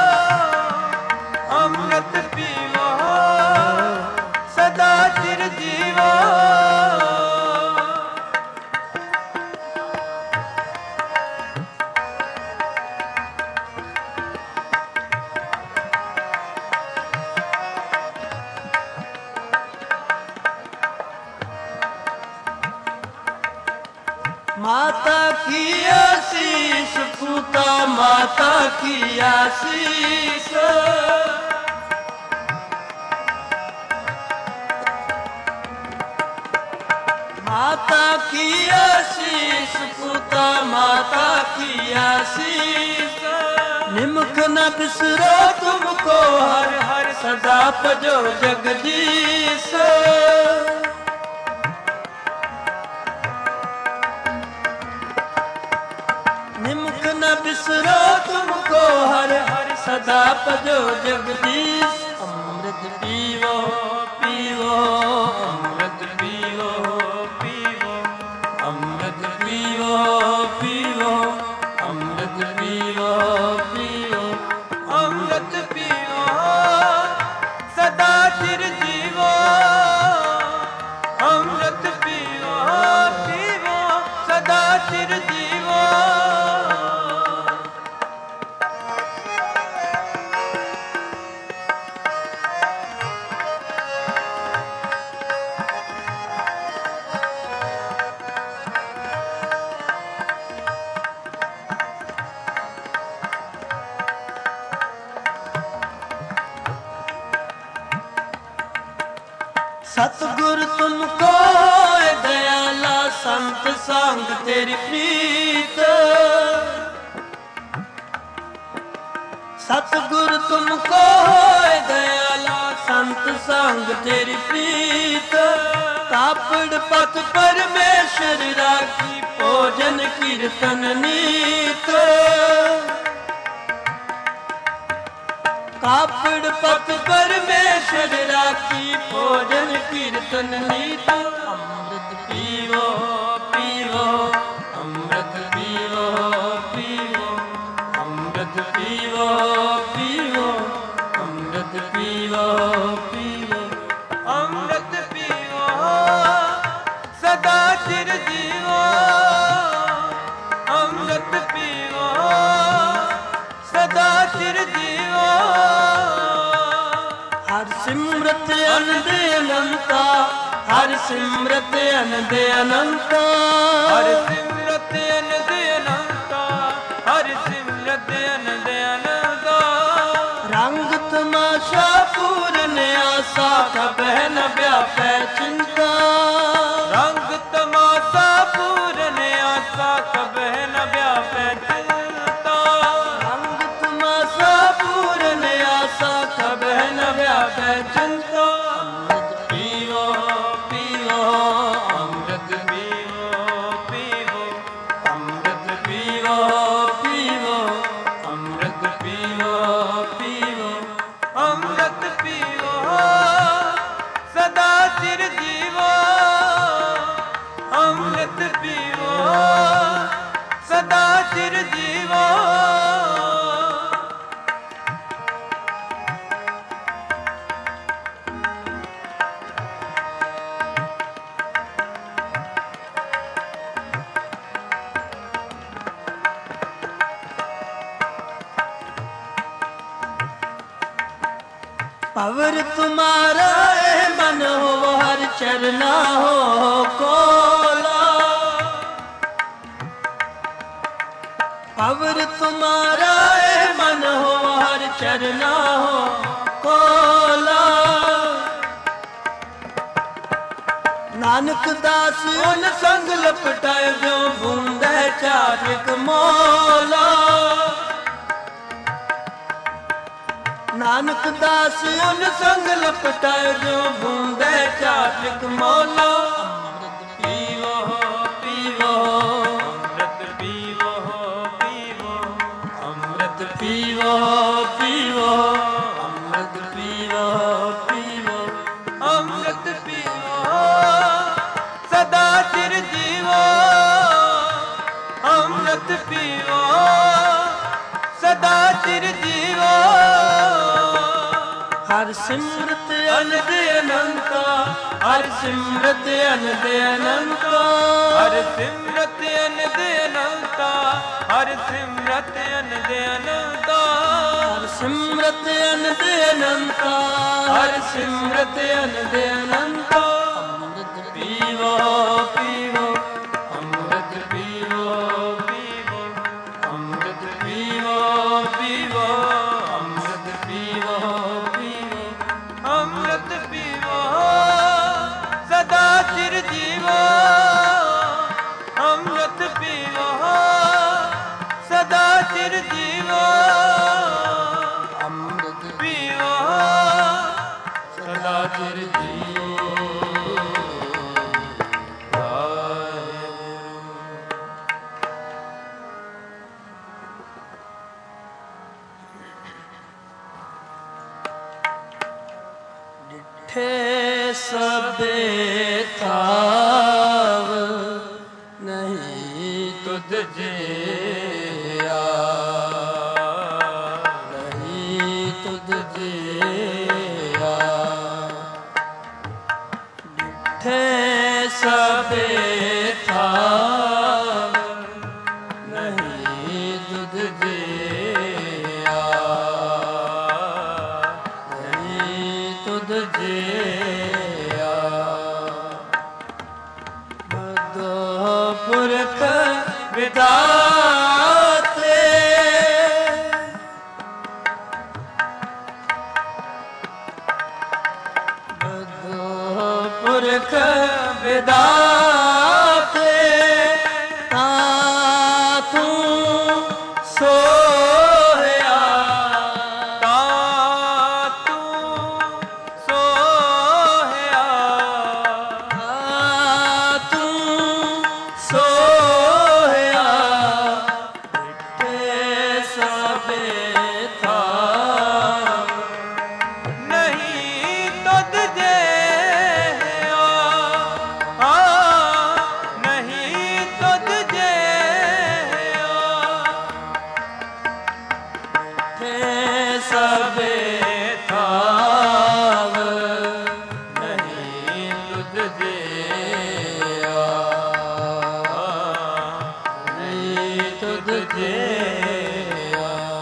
ਅੰਮ੍ਰਿਤ ਪੀਵੋ ਸਦਾ ਚਿਰ ਜੀਵੋ की आशीष, पूता माता की आशीष। माता की आशीष, पूता माता की आशीष। निमुख न बिसरो तुमको हर हर, सदा भजो जगदीश। निमुख न बिसरो तुमको हर हर, सदा भजो जगदीश। अमृत पीवो पीवो, अमृत पीवो पीवो, अमृत पीवो पीवो, अमृत पीवो पीवो, अमृत पीवो सदा चिर जीवो। अमृत पीवो पीवो सदा चिर जीवो। सतगुर तुमको दयाला, संत संग तेरी प्रीत। सतगुर तुमको दयाला, संत संग तेरी प्रीत। कापड़ पथ परमेश्वर राखी, भोजन कीर्तन नीत। कापड़ पथ परमेश्वर राखी, भोजन कीर्तन नीत। अमृत पीवो पीवो, अमृत पीवो पीवो, अमृत पीवो पीवो, अमृत पीवो पीवो, अमृत पीवो सदा चिर जीवो। अमृत पीवो सदा चिर जीवो। हर सिमरत अनंत अनंता, हर सिमरत अनंत अनंता, हर सिमरत अनंत अनंता, हर सिमरत अनंत अनंता। रंग तमाशा पूर्ण आशा, कबह न व्यापै चिंता। रंग तमाशा पूर्ण आशा, कबह न व्यापै चिंता। रंग तमाशा पूर्ण आशा, कबह न व्यापै चिंता। अमृत पीवो पीवो, अमृत पीवो पीवो, अमृत पीवो पीवो, अमृत पीवो पीवो, अमृत पीवो सदा चिर जीवो। अमृत पीवो सदा चिर जीवो। पवर तुम्हारा है मन हो, हर चरना हो कोला। पवर तुम्हारा है मन हो, हर चरना हो कोला। नानक दास उन संग लपटाए, जो बूंदे चारिक मौला। नानक दास उन संग लपटाए, जो बूंदे चारिक मौला। अमृत पीवो पीवो, अमृत पीवो पीवो, अमृत पीवो पीवो, अमृत पीवो पीवो, अमृत पीवो सदा चिर जीवो। अमृत पीवो सदा चिर जीवो। हर सिमरत अनंत अनंता, हर सिमरत अनंत अनंता, हर सिमरत अनंत अनंता, हर सिमरत अनंत अनंता। हर सिमरत अनंत अनंता, हर सिमरत अनंत अनंता। अमृत पीवो पीवो, अमृत पीवो ਡਿਠੇ ਸਭੇ ਥਾਵ ਨਹੀਂ ਤੁਧ ਜਿਆ, ਨਹੀਂ ਤੁਧ ਜਿਆ। ਡਿਠੇ ਸਭੇ ਥਾਵ ਨਹੀਂ ਤੁਧ ਜਿਆ, ਨਹੀਂ ਤੁਧ ਜਿਆ। ਬਦੋ ਪੁਰਖ ਵਿਦਾਤੇ ਬਦੋ ਪੁਰਖ ਵਿਦਾਤੇ ਤਾ ਤੂੰ ਸੋਹਿਆ, ਤਾ ਤੂੰ ਸੋਹਿਆ, ਤਾ ਤੂੰ ਸੋਹਿਆ। ਡਿਠੇ ਸਭੇ ਥਾਵ ਨਹੀਂ ਤੁਧ ਜਿਆ, ਹਾਂ ਨਹੀਂ ਤੁਧ ਜਿਆ। ਡਿਠੇ ਸਭੇ ਥਾਵ ਨਹੀਂ ਤੁਧ ਜਿਆ, ਨਹੀਂ ਤੁਧ ਜਿਆ।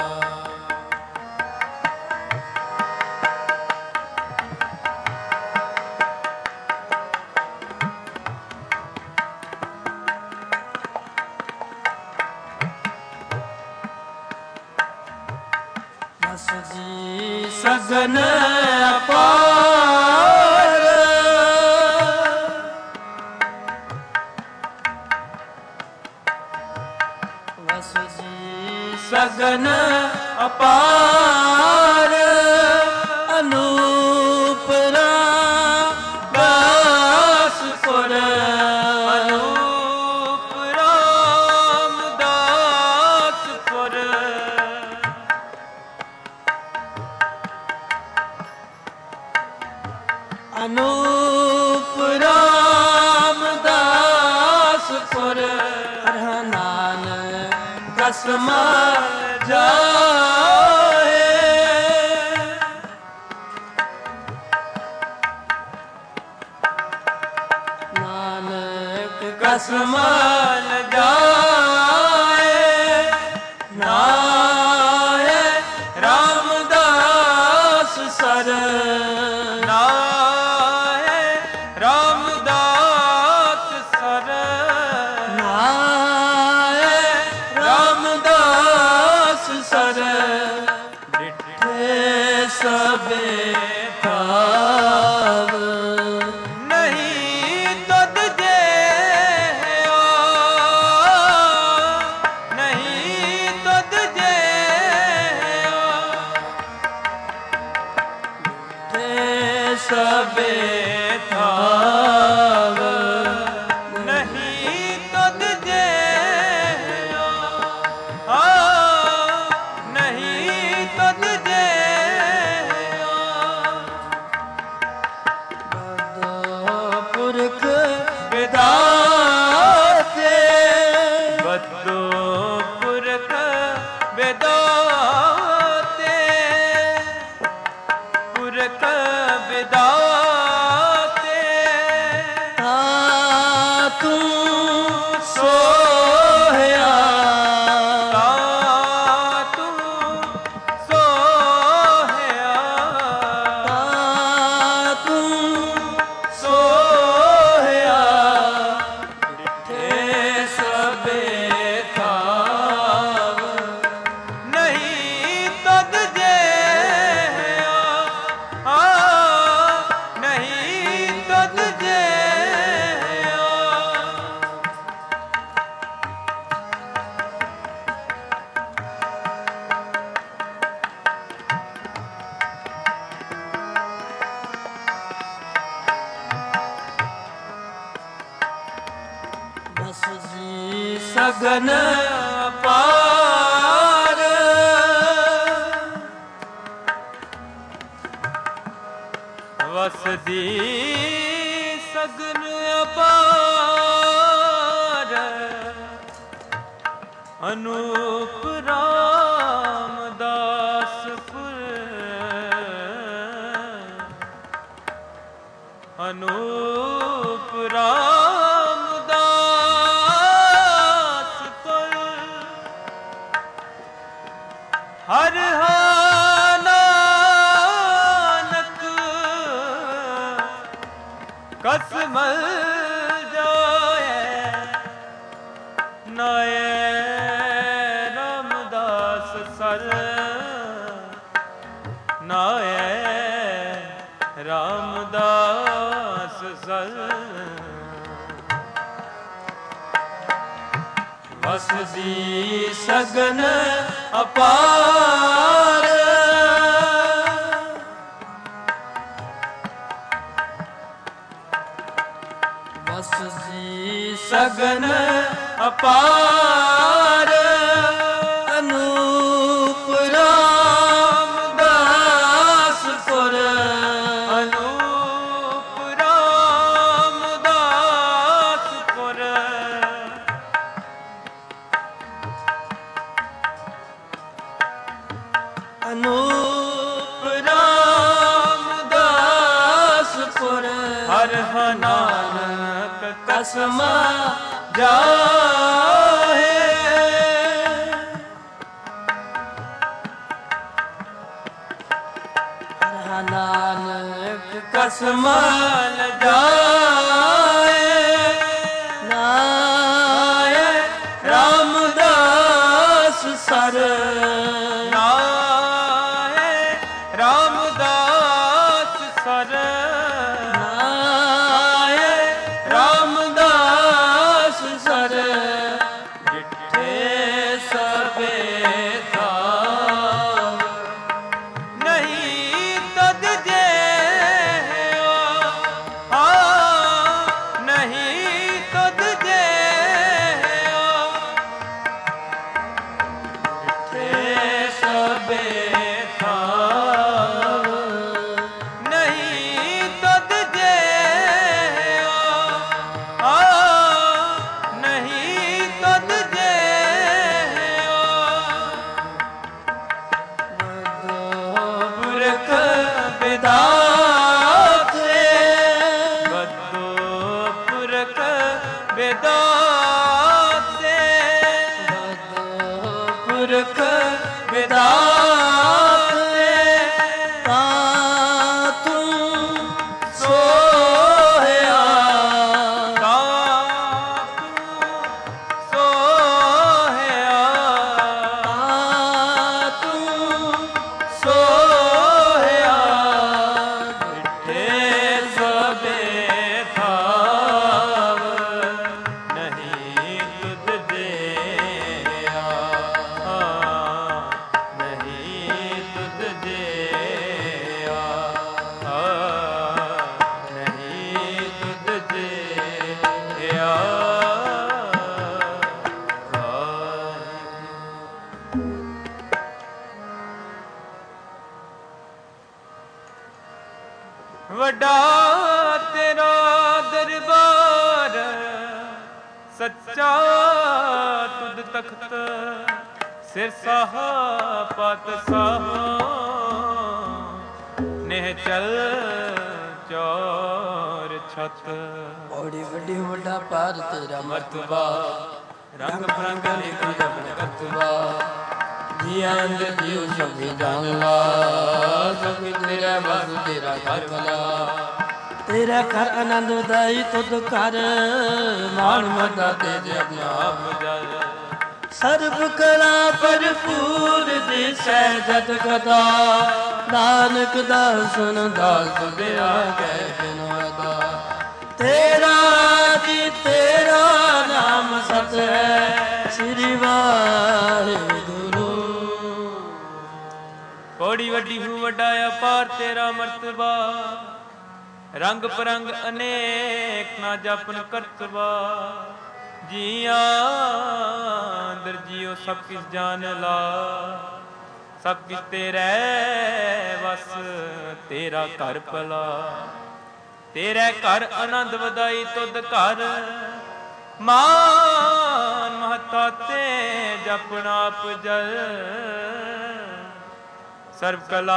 ਬਸ ਜੀ ਸਗਨ ਅਪਾਰ, ਬਸ ਜੀ ਸਗਨ ਅਪਾਰ। ਅਨੂਪ ਰਾਮਦਾਸ ਪੁਰ, ਅਨੂਪ ਰਾਮਦਾਸ ਪੁਰ, ਅਨੂਪ ਰਾਮਦਾਸ ਪੁਰ। ਹਰਿ ਨਾਨਕ ਕਸਮਾ ਜਾਏ, ਨਾਨਕ ਕਸਮਾ ਜਾਏ। ਨਾਏ ਰਾਮਦਾਸ ਸਰ, ਨਾਏ ਰਾਮਦਾਸ ਸਰ, ਨਾਏ ਰਾਮਦਾਸ ਸਰ। ਡਿਠੇ ਸਭੇ ਥਾਵ ਨਹੀਂ ਤੁਧ ਜਿਆ, ਨਹੀਂ ਤੁਧ ਜਿਆ। ਡਿਠੇ ਸਭੇ ਥਾਵ ਨਹੀਂ ਤੁਧ ਜਿਆ, ਹਾਂ ਨਹੀਂ ਤੁਧ ਜਿਆ। ਬਦੋ ਪੁਰਖ ਵਿਦਾਤੇ ਬਦੋ ਪੁਰਖ ਵਿਦਾਤੇ, ਪੁਰਖ ਵਿਦਾਤੇ। ਤਾ ਤੂੰ ਸੋਹਿਆ, ਤਾ ਤੂੰ ਸੋਹਿਆ, ਤਾ ਤੂੰ ਸੋਹਿਆ। ਡਿਠੇ ਸਭੇ ਥਾਵ ਨਹੀਂ ਤੁਧ ਜਿਆ, ਹਾਂ ਨਹੀਂ ਤੁਧ ਜਿਆ। ਬਸ ਜੀ ਸਗਨ ਪਾਰ ਵਸਦੀ ਸਗਨ ਅਪਾਰ ਅਨੂਪ ਰਾਮਦਾਸਪੁਰ ਅਨੂਪ ਰਾਮਦਾਸਪੁਰ ਹਰ ਕਸਮਲ ਜਾਏ ਨਾਏ ਰਾਮਦਾਸ ਸਰ ਨਾਏ ਰਾਮਦਾਸ ਸਰ ਵਸਦੀ ਸਗਨ ਅਪਾਰ ਵਸਦੀ ਸਗਨ ਅਪਾਰ ਅਨੂਪ ਰਾਮਦਾਸਪੁਰ ਅਨੂਪ ਰਾਮਦਾਸਪੁਰ ਅਨੂਪ ਰਾਮਦਾਸਪੁਰ ਹਰ ਨਾਨਕ ਕਸਮ ਜਾਹੇ ਹਰ ਨਾਨਕ ਕਸਮ ਜਾਹੇ ਨਾਏ ਰਾਮਦਾਸ ਸਰ ਨਾਏ ਰਾਮਦਾਸ ਸਰ ਵੱਡਾ ਤੇਰਾ ਦਰਬਾਰ ਸੱਚਾ ਤੁਧ ਤਖਤ ਸਿਰ ਸਾਹਾ ਪਤ ਸਾਹਾ ਨਹਿ ਚਲ ਚੌਰ ਛਤ ਬੜੀ ਵੱਡੀ ਵੱਡਾ ਪਾਰ ਤੇਰਾ ਮਰਤਬਾ ਰੰਗ ਬਰੰਗ ਲਿਖ ਜਪਨ ਕਰਤਬਾ ਜੀਆਂ ਦੇ ਜੀਉ ਸਭੀ ਜਾਣ ਲਾ ਸਭੀ ਤੇਰਾ ਵਸ ਤੇਰਾ ਘਰ ਭਲਾ ਤੇਰਾ ਘਰ ਆਨੰਦ ਉਦਾਈ ਤੁਧ ਕਰ ਮਾਨ ਮਰਦਾ ਤੇਜ ਅਭਿਆਪ ਜਲ ਸਰਬ ਕਲਾ ਭਰਪੂਰ ਦਿਸੈ ਜਤ ਕਥਾ ਨਾਨਕ ਦਾਸਨ ਦਾਸ ਦਿਆ ਗੈ ਬਿਨੋਦਾ ਤੇਰਾ ਜੀ ਤੇਰਾ ਨਾਮ ਸਤ ਹੈ ਸ੍ਰੀ ਵਾਹਿਗੁਰੂ ਕੋੜੀ ਵੱਡੀ ਹੂ ਵੱਡਾ ਅਪਾਰ ਤੇਰਾ ਮਰਤਬਾ ਰੰਗ ਪਰੰਗ ਅਨੇਕ ਨਾ ਜਪਨ ਕਰਤਬਾ ਜੀਆਂ ਅੰਦਰ ਜੀਓ ਸਭ ਕਿਸ ਜਾਣ ਲਾ ਸਭ ਕਿਸ ਤੇਰੇ ਵਸ ਤੇਰਾ ਘਰ ਭਲਾ। ਤੇਰੇ ਘਰ ਆਨੰਦ ਵਧਾਈ ਤੁਧ ਘਰ, ਮਾਨ ਮਹਤਾ ਤੇ ਜਪਣਾ ਆਪ ਜਲ। ਸਰਬ ਕਲਾ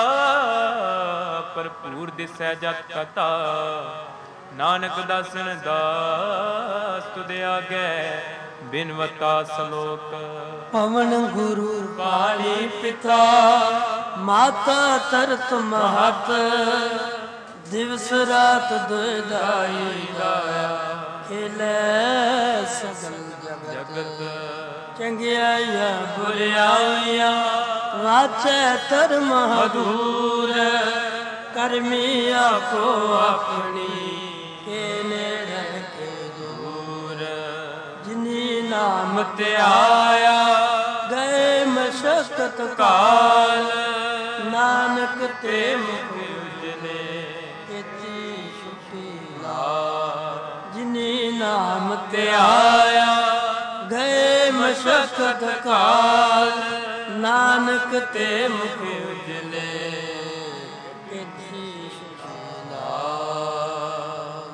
ਭਰਪੂਰ ਦਿਸੈ ਜਤ ਕਥਾ, ਨਾਨਕ ਦਾਸਨ ਦਾਸ ਤੁਧ ਆਗੇ ਬਿਨਵਤਾ ਸਲੋਕ। ਪਵਨ ਗੁਰੂ ਪਾਣੀ ਪਿਤਾ, ਮਾਤਾ ਤਰਤ ਮਹਤ, ਦਿਵਸ ਰਾਤ ਦੁਇਦਾਈ ਲਾਇਆ, ਖੇਲੇ ਸਗਲ ਜਗਤ। ਚੰਗਿਆਈਆਂ ਬੁਰਿਆਈਆਂ ਵਾਚੈ ਧਰਮ ਹਦੂਰ, ਕਰਮੀ ਆਪੋ ਆਪਣੀ ਕੇ ਨੇੜੇ ਕੇ ਦੂਰ। ਜਿਨੀ ਨਾਮ ਤੇ ਆਇਆ ਗਏ ਮਸ਼ਕਤ ਕਾਲ, ਨਾਨਕ ਤੇ ਮੁਖ ਉਜਲੇ ਕੀਤੀ ਛੁਟੀ ਲਾਲ। ਜਿਨੀ ਨਾਮ ਤੇ ਆਇਆ ਗਏ ਮਸ਼ਕਤ ਕਾਲ, ਨਾਨਕ ਤੇ ਮੁਖ ਉਜਲੇ ਕੀਤੀ ਛੁਟੀ ਲਾਲ।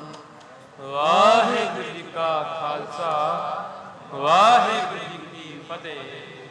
ਵਾਹਿਗੁਰੂ ਜੀ ਕਾ ਖਾਲਸਾ, ਵਾਹਿਗੁਰੂ ਜੀ ਕੀ ਫਤਿਹ।